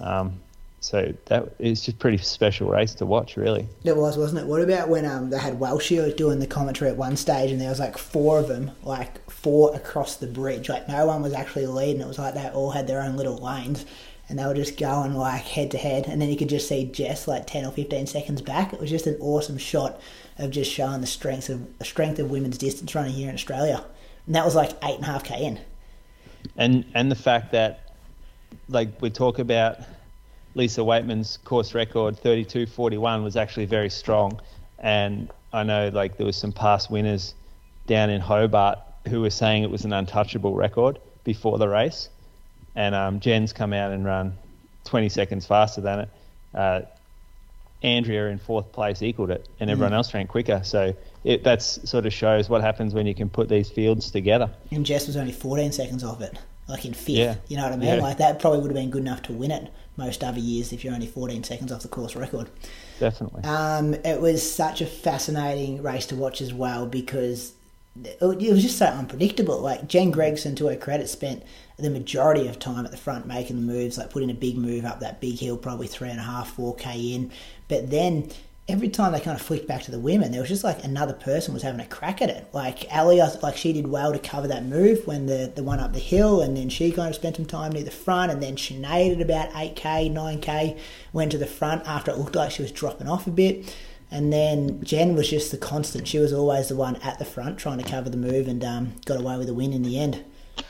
So that is just a pretty special race to watch, really. It was, wasn't it? What about when they had Welshie doing the commentary at one stage, and there was like four of them, like four across the bridge. Like no one was actually leading. It was like they all had their own little lanes, and they were just going like head to head. And then you could just see Jess like 10 or 15 seconds back. It was just an awesome shot of just showing the strength of women's distance running here in Australia. And that was like 8.5K in. And the fact that, like, we talk about Lisa Waitman's course record, 32:41, was actually very strong. And I know, like, there was some past winners down in Hobart who were saying it was an untouchable record before the race. And Jen's come out and run 20 seconds faster than it. Andrea in fourth place equaled it, and everyone else ran quicker. So that sort of shows what happens when you can put these fields together. And Jess was only 14 seconds off it, like in fifth. Yeah. You know what I mean? Yeah. Like that probably would have been good enough to win it most other years if you're only 14 seconds off the course record. Definitely. It was such a fascinating race to watch as well because it was just so unpredictable. Like Jen Gregson, to her credit, spent the majority of time at the front making the moves, like putting a big move up that big hill, probably 3.5, 4K in. But then every time they kind of flicked back to the women, there was just like another person was having a crack at it. Like Ali, like she did well to cover that move when the one up the hill, and then she kind of spent some time near the front, and then Sinead at about 8K, 9K went to the front after it looked like she was dropping off a bit. And then Jen was just the constant. She was always the one at the front trying to cover the move and got away with a win in the end.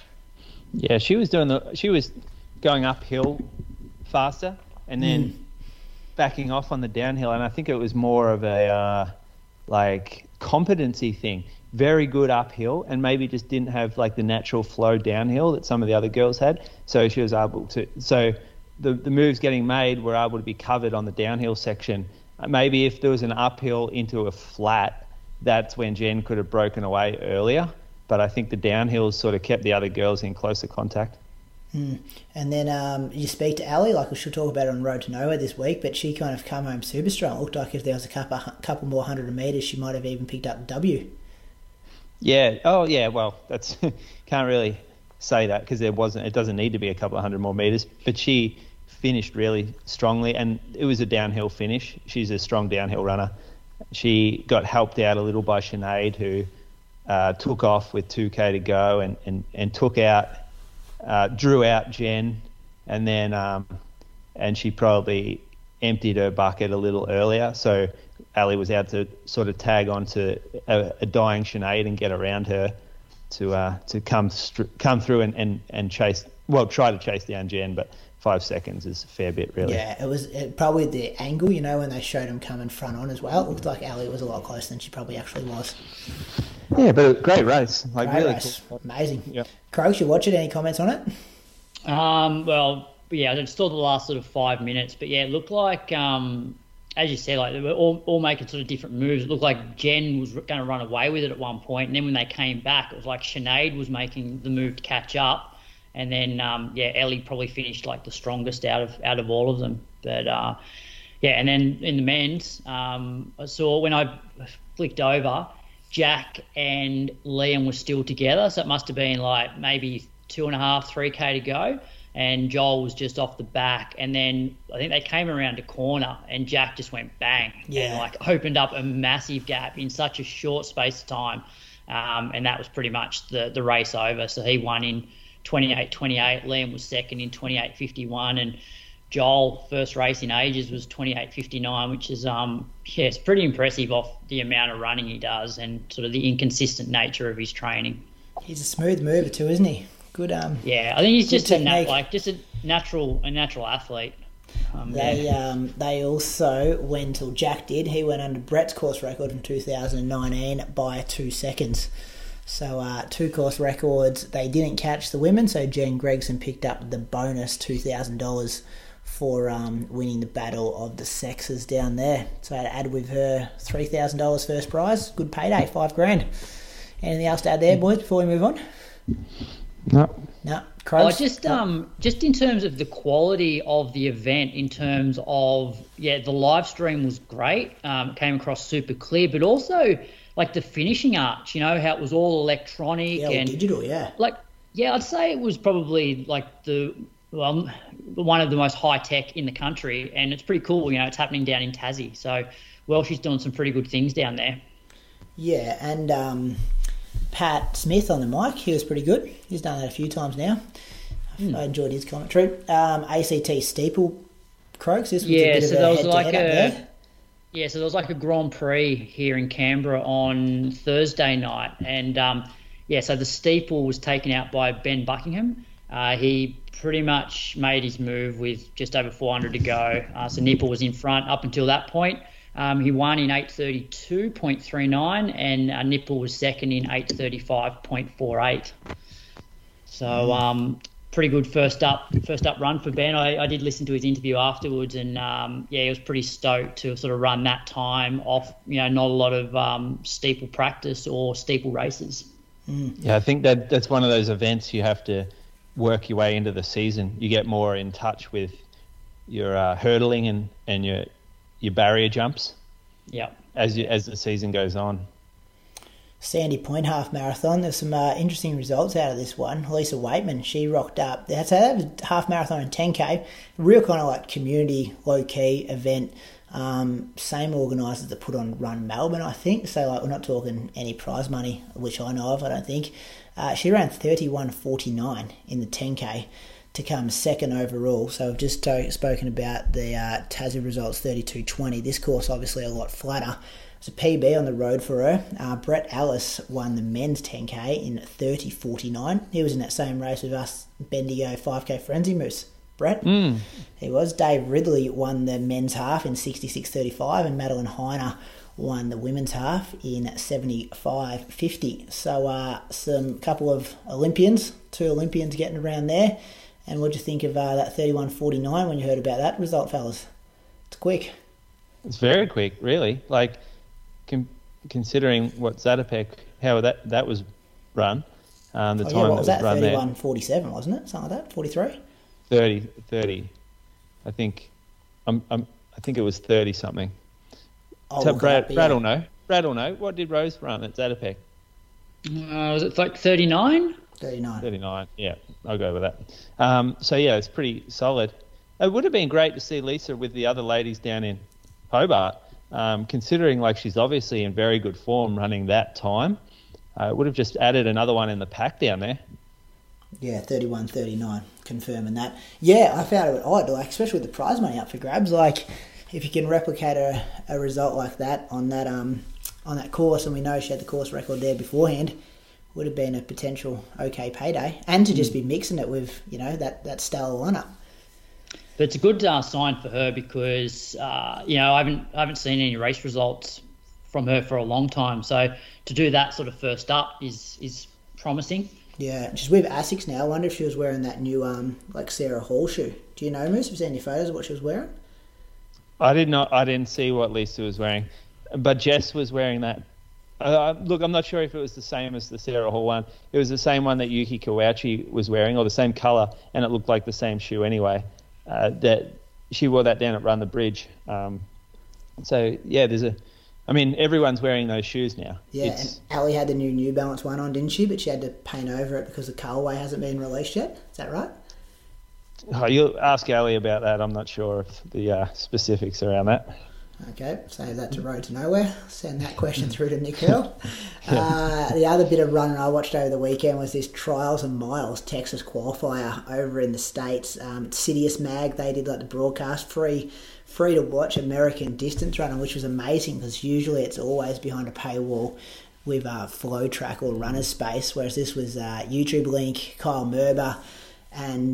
Yeah, she was going uphill faster and then backing off on the downhill, and I think it was more of a like competency thing. Very good uphill, and maybe just didn't have like the natural flow downhill that some of the other girls had. So she was able to. So the moves getting made were able to be covered on the downhill section. Maybe if there was an uphill into a flat, that's when Jen could have broken away earlier. But I think the downhills sort of kept the other girls in closer contact. And then you speak to Ali, like we should talk about it on Road to Nowhere this week, but she kind of come home super strong. It looked like if there was a couple more 100 metres, she might have even picked up the W. Yeah. Oh, yeah. Well, that's can't really say that because it doesn't need to be a couple of 100 more metres. But she finished really strongly, and it was a downhill finish. She's a strong downhill runner. She got helped out a little by Sinead, who took off with 2K to go and took out drew out Jen, and then and she probably emptied her bucket a little earlier. So Ali was able to sort of tag onto a dying Sinead and get around her to come through and chase. Well, try to chase down Jen, but 5 seconds is a fair bit, really. Yeah, it was probably the angle, when they showed him coming front on as well. It looked like Ali was a lot closer than she probably actually was. Yeah, but a great race. Great really race. Cool. Amazing. Yep. Croaks, you watch it? Any comments on it? Well, yeah, I just saw the last sort of 5 minutes, but yeah, it looked like, as you said, like they were all making sort of different moves. It looked like Jen was going to run away with it at one point, and then when they came back, it was like Sinead was making the move to catch up. And then, Ellie probably finished like the strongest out of all of them. But and then in the men's, I saw when I flicked over, Jack and Liam were still together, so it must have been like maybe 2.5, 3K to go. And Joel was just off the back, and then I think they came around a corner, and Jack just went bang, and like opened up a massive gap in such a short space of time, and that was pretty much the race over. So he won in 28.28. Liam was second in 28.51, and Joel, first race in ages, was 28.59, which is it's pretty impressive off the amount of running he does and sort of the inconsistent nature of his training. He's a smooth mover too, isn't he? Good. Yeah, I think he's just technique. a natural athlete. They also went, or Jack did. He went under Brett's course record from 2019 by 2 seconds. So 2 course records. They didn't catch the women, so Jen Gregson picked up the bonus $2,000 for winning the battle of the sexes down there. So to add with her $3,000 first prize, good payday, $5,000. Anything else to add there, boys, before we move on? No. Crows? Just in terms of the quality of the event, in terms of the live stream was great. It came across super clear, but also like the finishing arch, how it was all electronic and digital, I'd say it was probably like one of the most high tech in the country, and it's pretty cool. It's happening down in Tassie, so she's doing some pretty good things down there. Yeah, and Pat Smith on the mic, he was pretty good. He's done that a few times now. I enjoyed his commentary. ACT steeple, Croaks. This was a bit of a head-to-head up there. Yeah, so there was like a Grand Prix here in Canberra on Thursday night, and so the steeple was taken out by Ben Buckingham. He pretty much made his move with just over 400 to go. So Nipper was in front up until that point. He won in 8:32.39, and Nipper was second in 8:35.48. So pretty good first up run for Ben. I did listen to his interview afterwards, and he was pretty stoked to sort of run that time off. Not a lot of steeple practice or steeple races. Yeah, I think that's one of those events you have to work your way into the season. You get more in touch with your hurdling and your barrier jumps. Yeah. As the season goes on. Sandy Point half marathon. There's some interesting results out of this one. Lisa Waitman, she rocked up. So that was half marathon and 10K. Real kind of like community, low key event. Same organisers that put on Run Melbourne, I think. So like we're not talking any prize money, which I know of. I don't think. She ran 31:49 in the 10K to come second overall. So I've just spoken about the Tassie results, 32:20. This course obviously a lot flatter. It's a PB on the road for her. Brett Ellis won the men's 10K in 30:49. He was in that same race with us, Bendigo 5K Frenzy Moose. Brett? He was. Dave Ridley won the men's half in 66:35, and Madeline Heiner won the women's half in 75:50. So some couple of Olympians, 2 Olympians getting around there. And what'd you think of that 31:49 when you heard about that result, fellas? It's quick. It's very quick, really. Like, considering what Zatopek, how that was run, time what was that? run 31:47, wasn't it? Something like that. 43. 30. I think it was 30 something. So Brad will know. Brad will know. What did Rose run at Zatopek? Was it like 39? 39. Yeah, I'll go with that. It's pretty solid. It would have been great to see Lisa with the other ladies down in Hobart, considering like she's obviously in very good form running that time. It would have just added another one in the pack down there. Yeah, 31.39, confirming that. Yeah, I found it odd, like, especially with the prize money up for grabs. Like, if you can replicate a result like that on that course, and we know she had the course record there beforehand, would have been a potential okay payday. And to just be mixing it with, that stellar lineup. But it's a good sign for her because, I haven't seen any race results from her for a long time. So to do that sort of first up is promising. Yeah, she's with Asics now. I wonder if she was wearing that new, Sarah Hall shoe. Do you know, Moose? Have you seen any photos of what she was wearing? I didn't see what Lisa was wearing, but Jess was wearing that. Look, I'm not sure if it was the same as the Sarah Hall one. It was the same one that Yuki Kawauchi was wearing, or the same colour, and it looked like the same shoe anyway. That she wore that down at Run the Bridge. So yeah, everyone's wearing those shoes now. Yeah, and Ali had the New Balance one on, didn't she? But she had to paint over it because the colorway hasn't been released yet. Is that right? Oh, you'll ask Ali about that. I'm not sure of the specifics around that. Okay, save that to Road to Nowhere. Send that question through to Nick Earl. The other bit of running I watched over the weekend was this Trials and Miles Texas qualifier over in the States. Sidious Mag, they did the broadcast, free to watch American distance running, which was amazing because usually it's always behind a paywall with Flow Track or Runner's Space, whereas this was YouTube link, Kyle Merber, and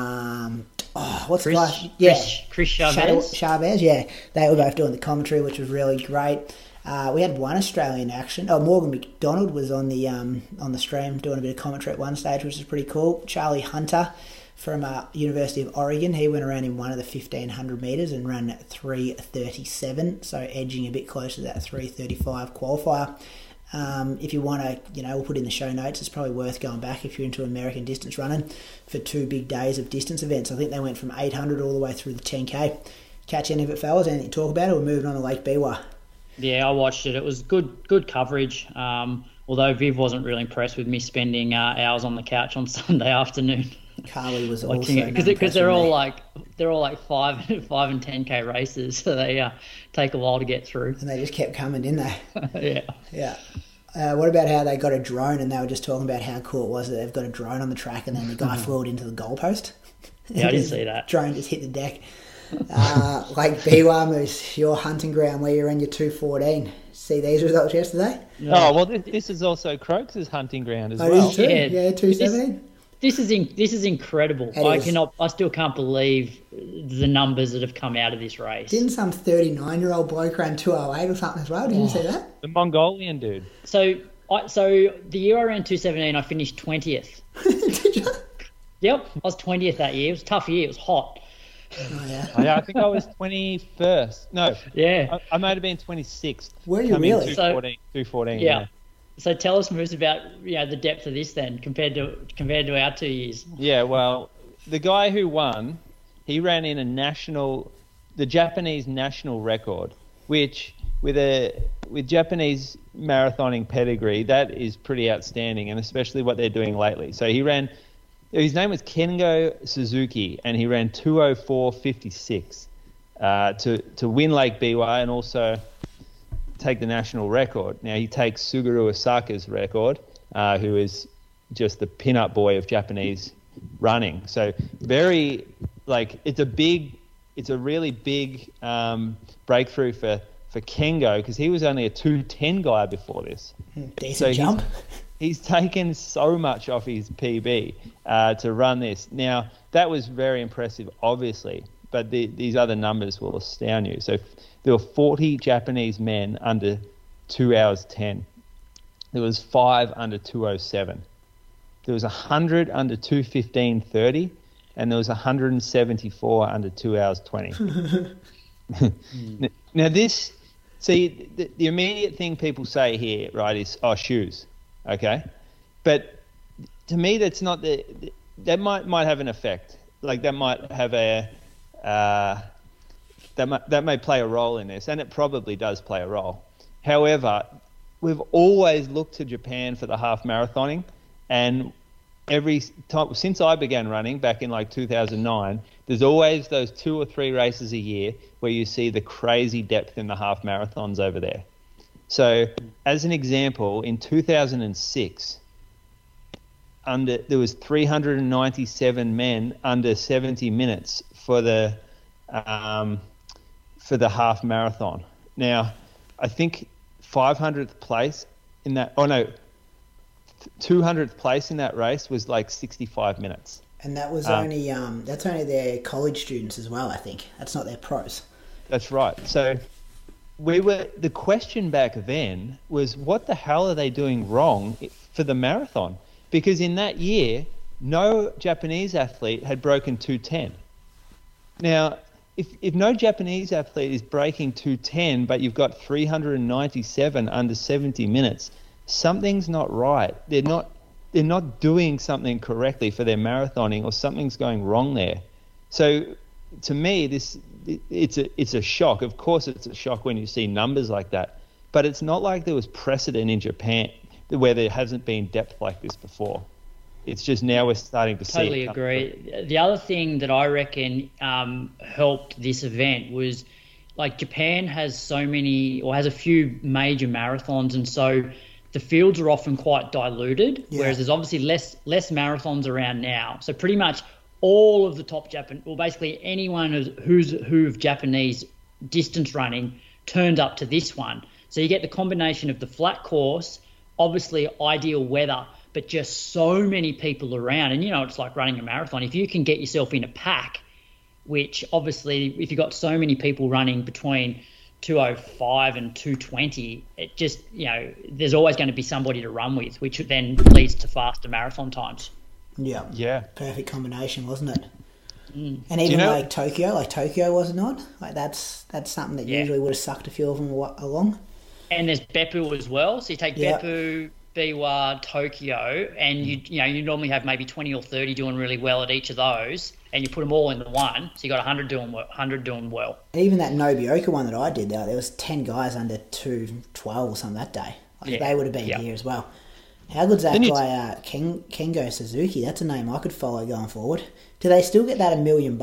what's the guy? Yeah, Chris Chavez. Chavez, yeah. They were both doing the commentary, which was really great. We had one Australian action. Morgan McDonald was on the stream doing a bit of commentary at one stage, which is pretty cool. Charlie Hunter from University of Oregon, he went around in one of the 1,500 metres and ran 3:37, so edging a bit closer to that 3:35 qualifier. If you want to, we'll put in the show notes. It's probably worth going back if you're into American distance running for 2 big days of distance events. I think they went from 800 all the way through the 10K. Catch any of it, fellas? Anything to talk about it? We're moving on to Lake Biwa. Yeah, I watched it. It was good coverage. Although Viv wasn't really impressed with me spending hours on the couch on Sunday afternoon. Carly was also because they're all like 5 and 10K races, so they take a while to get through. And they just kept coming, didn't they? Yeah. What about how they got a drone, and they were just talking about how cool it was that they've got a drone on the track, and then the guy flew it into the goalpost. Yeah, I didn't see that. Drone just hit the deck. Like Biwa Moose, your hunting ground where you ran your 2:14. See these results yesterday? No. Oh well, this is also Croaks' hunting ground as well. It is too? Yeah, 2:17. This is incredible. I still can't believe the numbers that have come out of this race. Didn't some 39-year-old bloke run 2:08 or something as well? Did you see that? The Mongolian dude. So the year I ran 2:17, I finished 20th. Did you? Yep, I was 20th that year. It was a tough year. It was hot. Oh, yeah. I think I was 21st. No. Yeah. I might have been 26th. Were you really? 2:14. Yeah. So tell us, Moose, about the depth of this then compared to our 2 years. Yeah, well, the guy who won, he ran in the Japanese national record, which with Japanese marathoning pedigree, that is pretty outstanding, and especially what they're doing lately. So his name was Kengo Suzuki, and he ran 2:04.56 to win Lake Biwa and also take the national record. Now he takes Suguru Osaka's record, who is just the pin-up boy of Japanese running. So it's a really big breakthrough for Kengo, because he was only a 2:10 guy before this. Decent jump. He's taken so much off his PB to run this. Now that was very impressive, obviously, but these other numbers will astound you. So there were 40 Japanese men under 2 hours 10. There was 5 under 2:07. There was 100 under 2:15.30, and there was 174 under 2 hours 20. Now the immediate thing people say here, right, is shoes, okay? But to me, that's not that might have an effect. Like that might have that may play a role in this, and it probably does play a role. However, we've always looked to Japan for the half marathoning, and every time since I began running back in 2009, there's always those 2 or 3 races a year where you see the crazy depth in the half marathons over there. So, as an example, in 2006, there was 397 men under 70 minutes for the half marathon. Now, I think 500th place in that. 200th place in that race was like 65 minutes. And that was only that's only their college students as well, I think. That's not their pros. That's right. So the question back then was, what the hell are they doing wrong for the marathon? Because in that year, no Japanese athlete had broken 2:10. Now, if no Japanese athlete is breaking 2:10, but you've got 397 under 70 minutes, something's not right. They're not doing something correctly for their marathoning, or something's going wrong there. So to me, it's a shock. Of course, it's a shock when you see numbers like that, but it's not like there was precedent in Japan where there hasn't been depth like this before. It's just now we're starting to see it. Totally agree. The other thing that I reckon helped this event was, like, Japan has has a few major marathons, and so the fields are often quite diluted, whereas there's obviously less marathons around now. So pretty much all of the top basically anyone who's Japanese distance running turned up to this one. So you get the combination of the flat course, obviously ideal weather, but just so many people around. And it's like running a marathon. If you can get yourself in a pack, which obviously if you've got so many people running between 2:05 and 2:20, it just, there's always going to be somebody to run with, which then leads to faster marathon times. Yeah. Perfect combination, wasn't it? And even like Tokyo was it not? Like that's something that usually would have sucked a few of them along. And there's Beppu as well. So you take Beppu, Biwa, Tokyo, and you normally have maybe 20 or 30 doing really well at each of those, and you put them all into one, so you got 100 doing well. Even that Nobioka one that I did, there was 10 guys under 2:12 or something that day. They would have been here as well. How good's that guy, Kengo Suzuki? That's a name I could follow going forward. Do they still get that $1 million?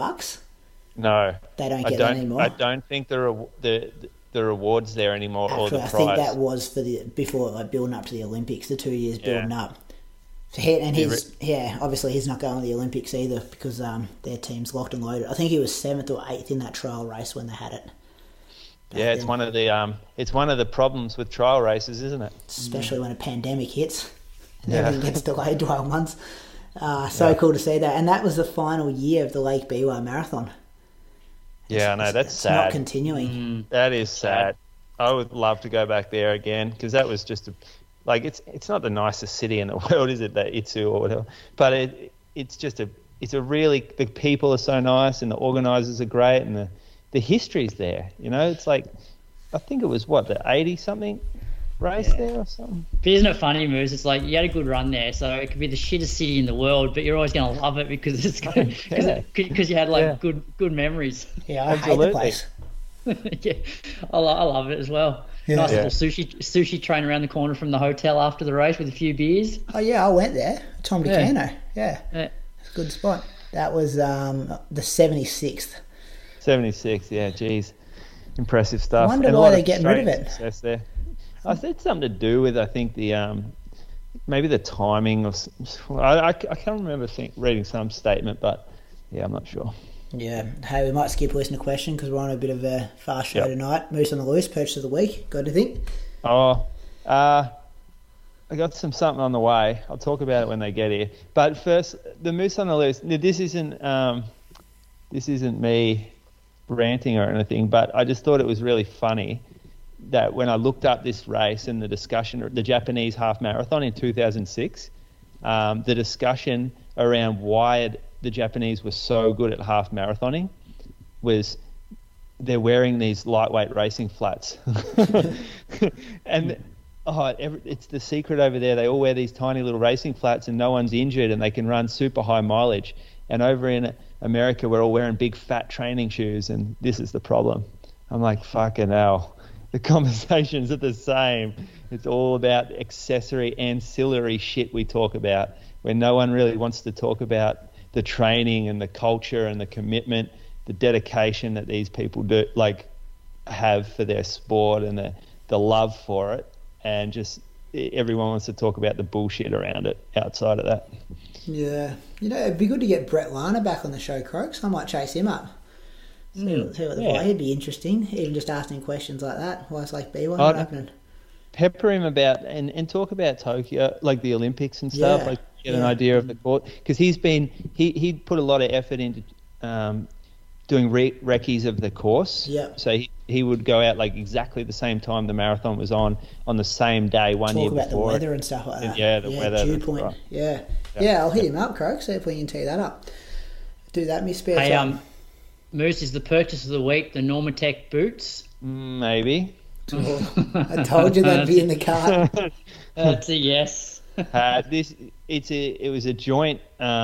No, they don't get that anymore. I don't think the rewards there anymore. Actually, or the prize. I think that was for before building up to the Olympics, the 2 years building up. So obviously he's not going to the Olympics either because their team's locked and loaded. I think he was 7th or 8th in that trial race when they had it. It's one of the problems with trial races, isn't it? Especially when a pandemic hits and everything gets delayed 12 months. Cool to see that. And that was the final year of the Lake Biwa Marathon. Yeah, I know, that's sad. It's not continuing. That is sad. I would love to go back there again, because that was just it's not the nicest city in the world, is it, that Itsu or whatever? But it's a really, the people are so nice and the organisers are great and the history's there. It's like, I think it was the 80-something race there or something. But isn't it funny, Moose? It's like you had a good run there, so it could be the shittest city in the world, but you're always going to love it because it's because you had good memories. Yeah, I hate the place. Yeah, I love it as well. Yeah. Nice little sushi train around the corner from the hotel after the race with a few beers. Oh yeah, I went there. Tom Buchanan. Yeah. It's a good spot. That was the 76th. 76, yeah, geez. Impressive stuff. I wonder why they're getting rid of it. There. I think it's something to do with, I think, the maybe the timing of... I can't remember reading some statement, but yeah, I'm not sure. Yeah. Hey, we might skip listener question because we're on a bit of a fast show tonight. Moose on the Loose, purchase of the week. Got anything? I got something on the way. I'll talk about it when they get here. But first, the Moose on the Loose. This isn't me ranting or anything, but I just thought it was really funny that when I looked up this race and the discussion, the Japanese half marathon in 2006, the discussion around why the Japanese were so good at half marathoning was they're wearing these lightweight racing flats. And it's the secret over there. They all wear these tiny little racing flats and no one's injured and they can run super high mileage. And over in America, we're all wearing big fat training shoes and this is the problem. I'm like, fucking hell. The conversations are the same. It's all about ancillary shit we talk about, where no one really wants to talk about the training and the culture and the commitment, the dedication that these people have for their sport and the love for it, and just everyone wants to talk about the bullshit around it outside of that. Yeah. It'd be good to get Brett Lana back on the show, Croaks. I might chase him up. See what he'd be interesting. Even just asking questions like that. Why it's like B1 what happening? Pepper him about and talk about Tokyo, like the Olympics and stuff. Like get an idea of the court, because he put a lot of effort into doing recce's of the course. Yeah. So he would go out like exactly the same time the marathon was on the same day one year before. Talk about the weather and stuff like that. Yeah, the weather. Dew point. Right. Yeah. I'll hit him up, Croak. See if we can tee that up. Do that in my spare time. Moose, is the purchase of the week the Normatec boots? Maybe. I told you they'd be in the cart. That's a yes. It was a joint.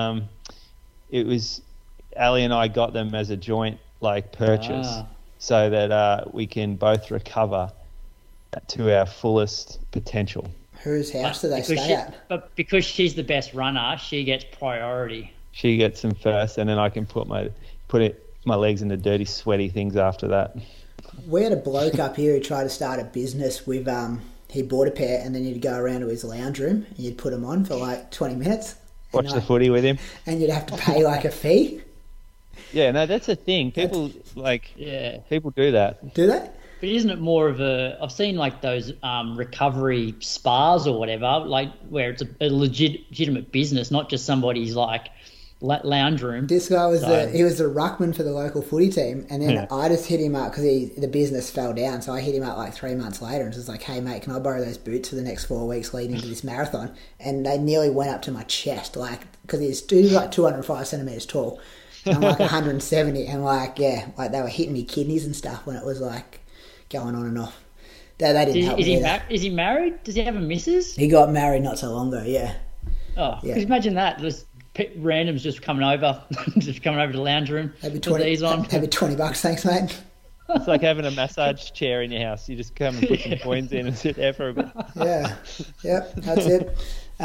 It was Ali and I got them as a joint purchase, so that we can both recover to our fullest potential. Whose house do they stay at? But because she's the best runner, she gets priority. She gets them first, and then I can put my legs in the dirty, sweaty things after that. We had a bloke up here who tried to start a business with he bought a pair, and then you'd go around to his lounge room and you'd put them on for 20 minutes. Watch the footy with him. And you'd have to pay a fee. Yeah, no, that's a thing. People people do that. Do they? But isn't it more of I've seen those recovery spas or whatever, where it's a legitimate business, not just somebody's lounge room. This guy was he was the ruckman for the local footy team, and then I just hit him up because the business fell down. So I hit him up 3 months later and was like, "Hey mate, can I borrow those boots for the next 4 weeks leading into this marathon?" And they nearly went up to my chest, because he was 205 centimeters tall, and I'm 170, and they were hitting me kidneys and stuff when it was going on and off. They didn't help me either. Is he married? Does he have a missus? He got married not so long ago. Yeah. Oh, yeah. Imagine that. There's randoms just coming over to the lounge room. Maybe 20 $20, thanks, mate. It's like having a massage chair in your house. You just come and put some coins in and sit there for a bit. Yeah. Yep, that's it.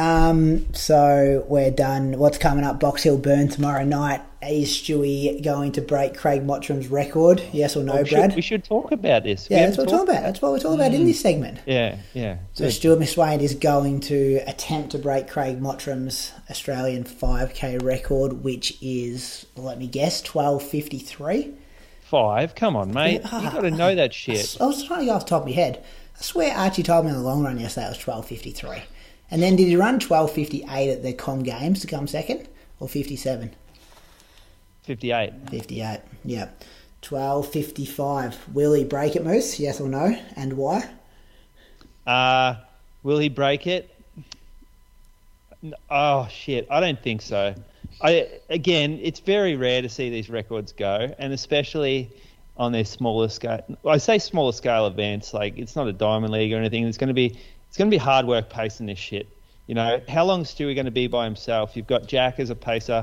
So we're done. What's coming up? Box Hill Burn tomorrow night. Is Stewie going to break Craig Mottram's record? Yes or no, Brad? We should talk about this. Yeah, that's what we're talking about. That's what we're talking about in this segment. Yeah. So Stuart McSwain is going to attempt to break Craig Mottram's Australian 5K record, which is, let me guess, 12:53. 5? Come on, mate. You got to know that shit. I was trying to go off the top of my head. I swear Archie told me in the long run yesterday it was 12:53. And then did he run 12:58 at the Com Games to come second? Or 57? 58. 58, yeah. 12:55. Will he break it, Moose? Yes or no? And why? Will he break it? Oh, shit. I don't think so. Again, it's very rare to see these records go, and especially on their smaller scale. I say smaller scale events, it's not a Diamond League or anything. It's going to be hard work pacing this shit. How long is Stewie going to be by himself? You've got Jack as a pacer,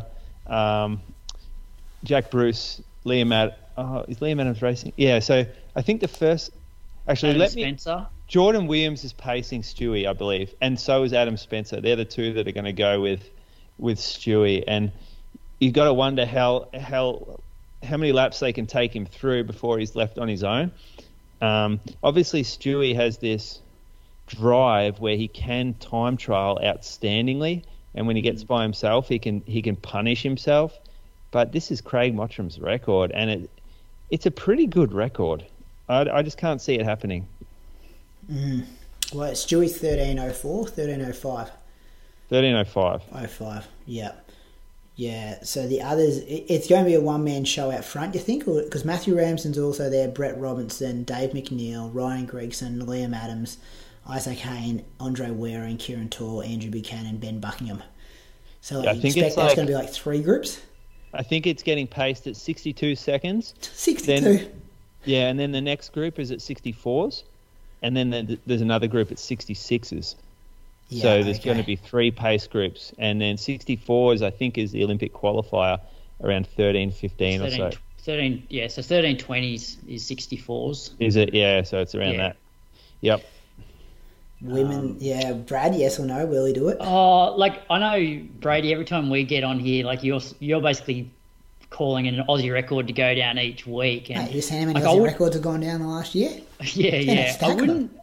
Jack Bruce, is Liam Adams racing? Yeah, so I think the first... Actually, Spencer. Jordan Williams is pacing Stewie, I believe, and so is Adam Spencer. They're the two that are going to go with Stewie, and you've got to wonder how many laps they can take him through before he's left on his own. Obviously, Stewie has this drive where he can time trial outstandingly, and when he gets by himself, he can punish himself. But this is Craig Mottram's record, and it's a pretty good record. I just can't see it happening. Well, Stewie's 13:04, 13:05. 13:05. 05, yeah. Yeah, so the others, it's going to be a one-man show out front, you think? Because Matthew Ramsden's also there, Brett Robinson, Dave McNeil, Ryan Gregson, Liam Adams, Isaac Hayne, Andre Waring, Kieran Tor, Andrew Buchanan, Ben Buckingham. So I expect that's going to be 3 groups? I think it's getting paced at 62 seconds. 62? And then the next group is at 64s, and then there's another group at 66s. Yeah, so there's going to be 3 pace groups, and then 64s I think is the Olympic qualifier around 13:15 or so. 13, yeah. So 13:20s is 64s. Is it? Yeah. So it's around that. Yep. Women, Brad, yes or no? Will he do it? I know Brady. Every time we get on here, you're basically calling an Aussie record to go down each week. And you're saying how many Aussie records have gone down the last year? Yeah.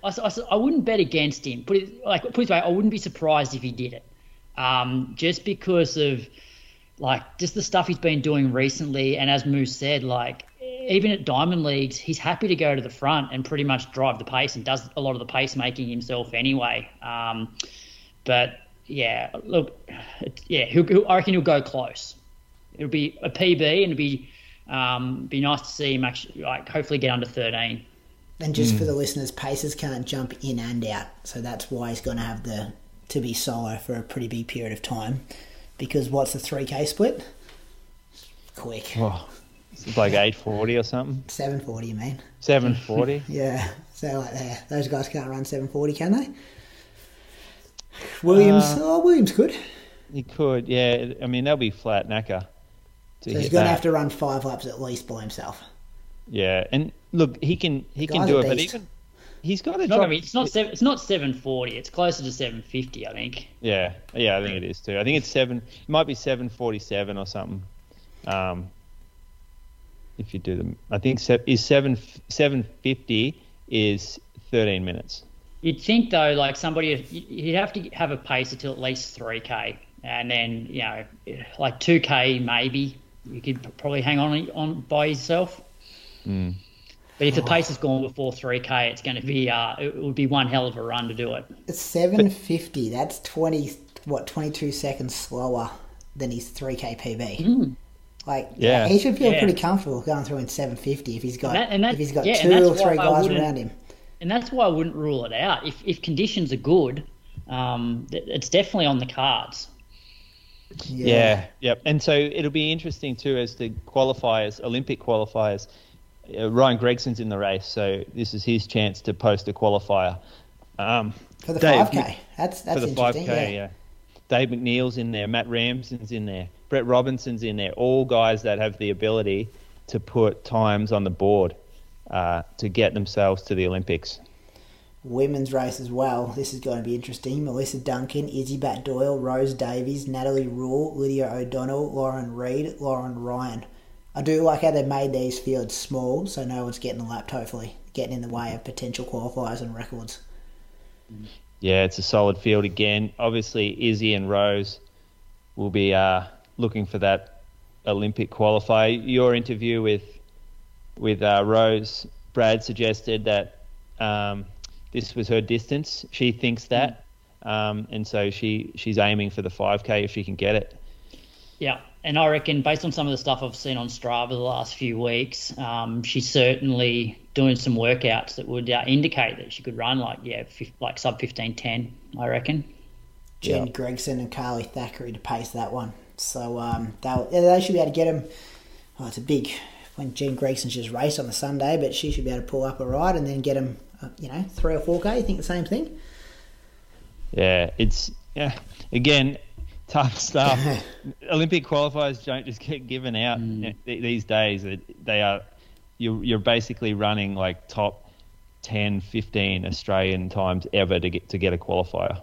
I wouldn't bet against him. Put it this way, I wouldn't be surprised if he did it. Just because of just the stuff he's been doing recently, and as Moose said, even at Diamond Leagues, he's happy to go to the front and pretty much drive the pace and does a lot of the pace making himself anyway. But yeah, look, I reckon he'll go close. It'll be a PB, and it'll be nice to see him actually hopefully get under 13. And just for the listeners, paces can't jump in and out, so that's why he's going to have to be solo for a pretty big period of time. Because what's the 3K split? Quick. Oh, it's like 8:40 or something. 7:40, you mean? 7:40. Yeah. So those guys can't run 7:40, can they? Williams could. He could, yeah. I mean, they'll be flat knacker. So he's going to have to run 5 laps at least by himself. Yeah, and look, he can do it, but even he's got to drop. It's not 7:40. It's closer to 7:50, I think. Yeah, I think it is too. I think it's 7. It might be 7:47 or something. If you do them, I think is 7:50 is 13 minutes. You'd think though, you'd have to have a pace until at least 3K, and then 2K maybe you could probably hang on by yourself. Mm. But if the pace has gone before 3K, it's going to be it would be one hell of a run to do it. It's 7:50. That's 22 seconds slower than his 3K PB. Mm. He should feel pretty comfortable going through in 7:50 if he's got two or three guys around him. And that's why I wouldn't rule it out. If conditions are good, it's definitely on the cards. Yeah. And so it'll be interesting too as the qualifiers, Olympic qualifiers. Ryan Gregson's in the race, so this is his chance to post a qualifier. For the 5K. That's for the interesting. 5K, yeah. Dave McNeil's in there, Matt Ramsden's in there, Brett Robinson's in there, all guys that have the ability to put times on the board to get themselves to the Olympics. Women's race as well. This is going to be interesting. Melissa Duncan, Izzy Bat-Doyle, Rose Davies, Natalie Rule, Lydia O'Donnell, Lauren Reed, Lauren Ryan. I do like how they made these fields small, so no one's getting lapped, hopefully, getting in the way of potential qualifiers and records. Yeah, it's a solid field again. Obviously, Izzy and Rose will be looking for that Olympic qualifier. Your interview with Rose, Brad suggested that this was her distance. She thinks that, and so she's aiming for the 5K if she can get it. Yeah, and I reckon based on some of the stuff I've seen on Strava the last few weeks, she's certainly doing some workouts that would indicate that she could run sub 15:10. I reckon. Jen Gregson and Carly Thackeray to pace that one. So they should be able to get him. Oh, it's a big when Jen Gregson's just raced on the Sunday, but she should be able to pull up a ride and then get him, 3 or 4K. You think the same thing? Yeah, again, tough stuff. Olympic qualifiers don't just get given out these days. They are you're basically running like top 10, 15 Australian times ever to get a qualifier.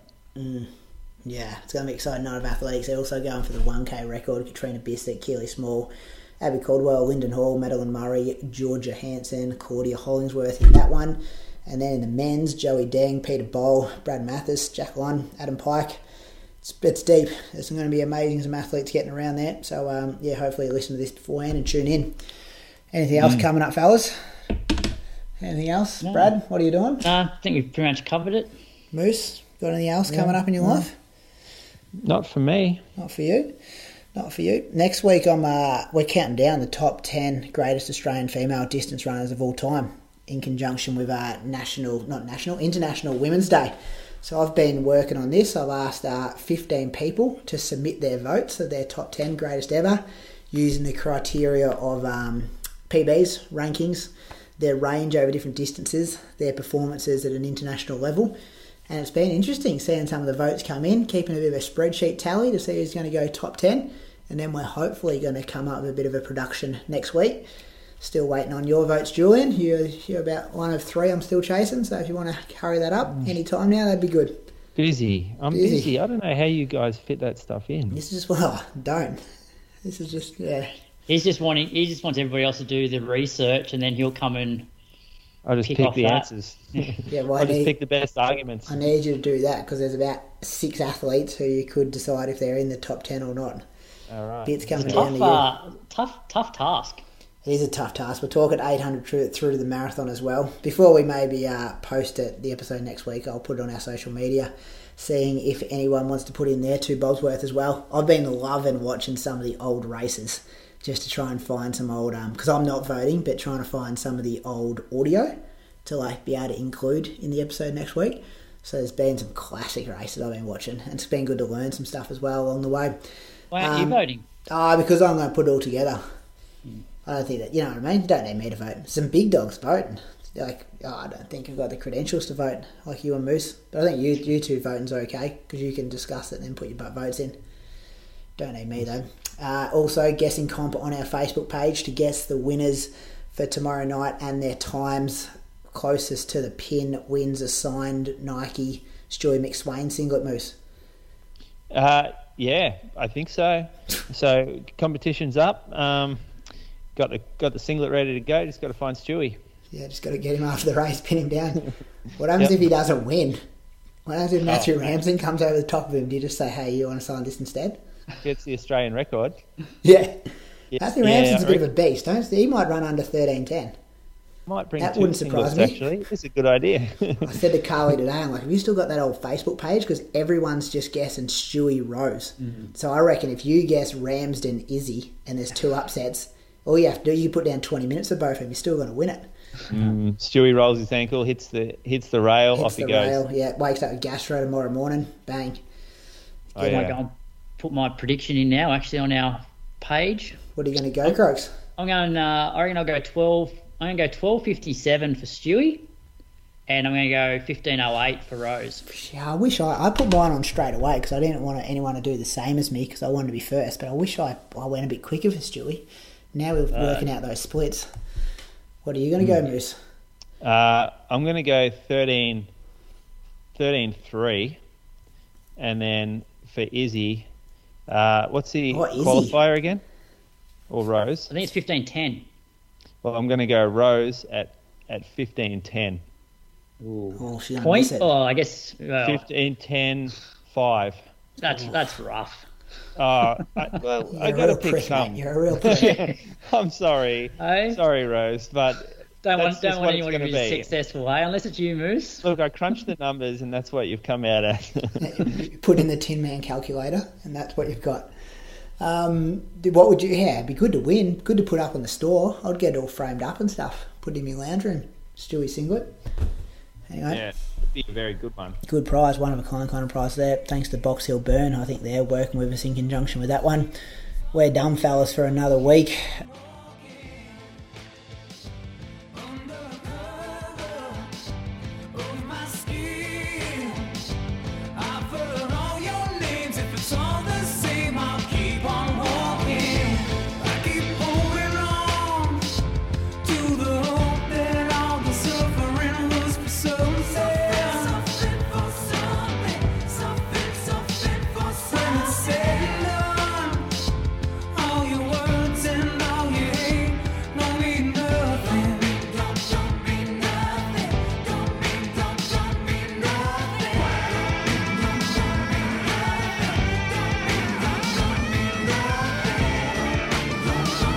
Yeah, it's going to be exciting night of athletics. They're also going for the 1K record. Katrina Bissett, Keely Small, Abby Caldwell, Lyndon Hall, Madeline Murray, Georgia Hansen, Claudia Hollingsworth in that one. And then in the men's, Joey Deng, Peter Bowl, Brad Mathis, Jack Lunn, Adam Pike. It's deep. There's going to be amazing some athletes getting around there. So, hopefully you listen to this beforehand and tune in. Anything else coming up, fellas? Anything else? No. Brad, what are you doing? I think we've pretty much covered it. Moose, got anything else coming up in your life? Not for me. Not for you. Next week, we're counting down the top 10 greatest Australian female distance runners of all time in conjunction with International Women's Day. So I've been working on this. I've asked 15 people to submit their votes of their top 10 greatest ever using the criteria of PBs, rankings, their range over different distances, their performances at an international level. And it's been interesting seeing some of the votes come in, keeping a bit of a spreadsheet tally to see who's going to go top 10. And then we're hopefully going to come up with a bit of a production next week. Still waiting on your votes, Julian. You're about one of 3 I'm still chasing, so if you want to hurry that up any time now, that'd be good. Busy. I'm busy. I don't know how you guys fit that stuff in. This is don't. This is just, yeah. He just wants everybody else to do the research, and then he'll come and I'll just Kick pick off the that. answers. Yeah, well, I'll just pick the best arguments. I need you to do that because there's about 6 athletes who you could decide if they're in the top 10 or not. All right. Bits coming down Tough, to you. tough task. It is a tough task. We're talking 800 through to the marathon as well. Before we maybe post the episode next week, I'll put it on our social media, seeing if anyone wants to put in their 2 bobs worth as well. I've been loving watching some of the old races just to try and find some old, because I'm not voting, but trying to find some of the old audio to like be able to include in the episode next week. So there's been some classic races I've been watching, and it's been good to learn some stuff as well along the way. Why aren't you voting? Because I'm going to put it all together. I don't think that, you know what I mean? You don't need me to vote. Some big dogs voting. Like, I don't think I've got the credentials to vote like you and Moose. But I think you 2 voting's okay because you can discuss it and then put your votes in. Don't need me though. Also, guessing comp on our Facebook page to guess the winners for tomorrow night and their times closest to the pin wins a signed Nike Stewie McSwain singlet, Moose. Yeah, I think so. So competition's up. Got the singlet ready to go. Just got to find Stewie. Yeah, just got to get him after the race, pin him down. What happens if he doesn't win? What happens if Matthew Ramsden comes over the top of him? Do you just say, hey, you want to sign this instead? Gets the Australian record. Yeah. Yes. Matthew Ramsden's a bit of a beast, don't you? He might run under 13:10. Might bring That 2 wouldn't surprise singlets, me. actually. It's a good idea. I said to Carly today, I'm like, have you still got that old Facebook page? Because everyone's just guessing Stewie Rose. Mm-hmm. So I reckon if you guess Ramsden Izzy and there's 2 upsets, all you have to do, you put down 20 minutes of both of them, you're still going to win it. Stewie rolls his ankle, hits the rail, Hits off he the goes. rail, yeah, wakes up with gastro tomorrow morning, bang. Oh, I might yeah. go and put my prediction in now, actually, on our page. What are you going to go, Croaks? I'm going. I reckon I'll go 12. I'm going to go 12:57 for Stewie, and I'm going to go 15:08 for Rose. Yeah, I wish I put mine on straight away because I didn't want anyone to do the same as me because I wanted to be first, but I wish I went a bit quicker for Stewie. Now we're working out those splits. What are you going to go, Moose? I'm going to go 13-3, and then for Izzy, what's the Izzy? qualifier again? Or Rose? I think it's 15:10. Well, I'm going to go Rose at 15-10. Oh, she's going to Point? miss it. Oh, I guess 15-10-5. that's rough. I You're got a to real pick prick, some. mate. You're a real prick. I'm sorry. Hey? Sorry, Rose, but Don't that's want just what anyone it's to be gonna successful, eh? Unless it's you, Moose. Look, I crunched the numbers, and that's what you've come out at. You put in the Tin Man calculator, and that's what you've got. What would you? Yeah, it'd be good to win. Good to put up in the store. I'd get it all framed up and stuff. Put it in my lounge room. Stewie singlet. Anyway, Yeah, be a very good one. good prize, one of a kind of prize there. Thanks to Box Hill Burn. I think they're working with us in conjunction with that one. We're done, fellas, for another week.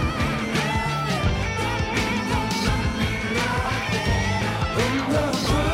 the world.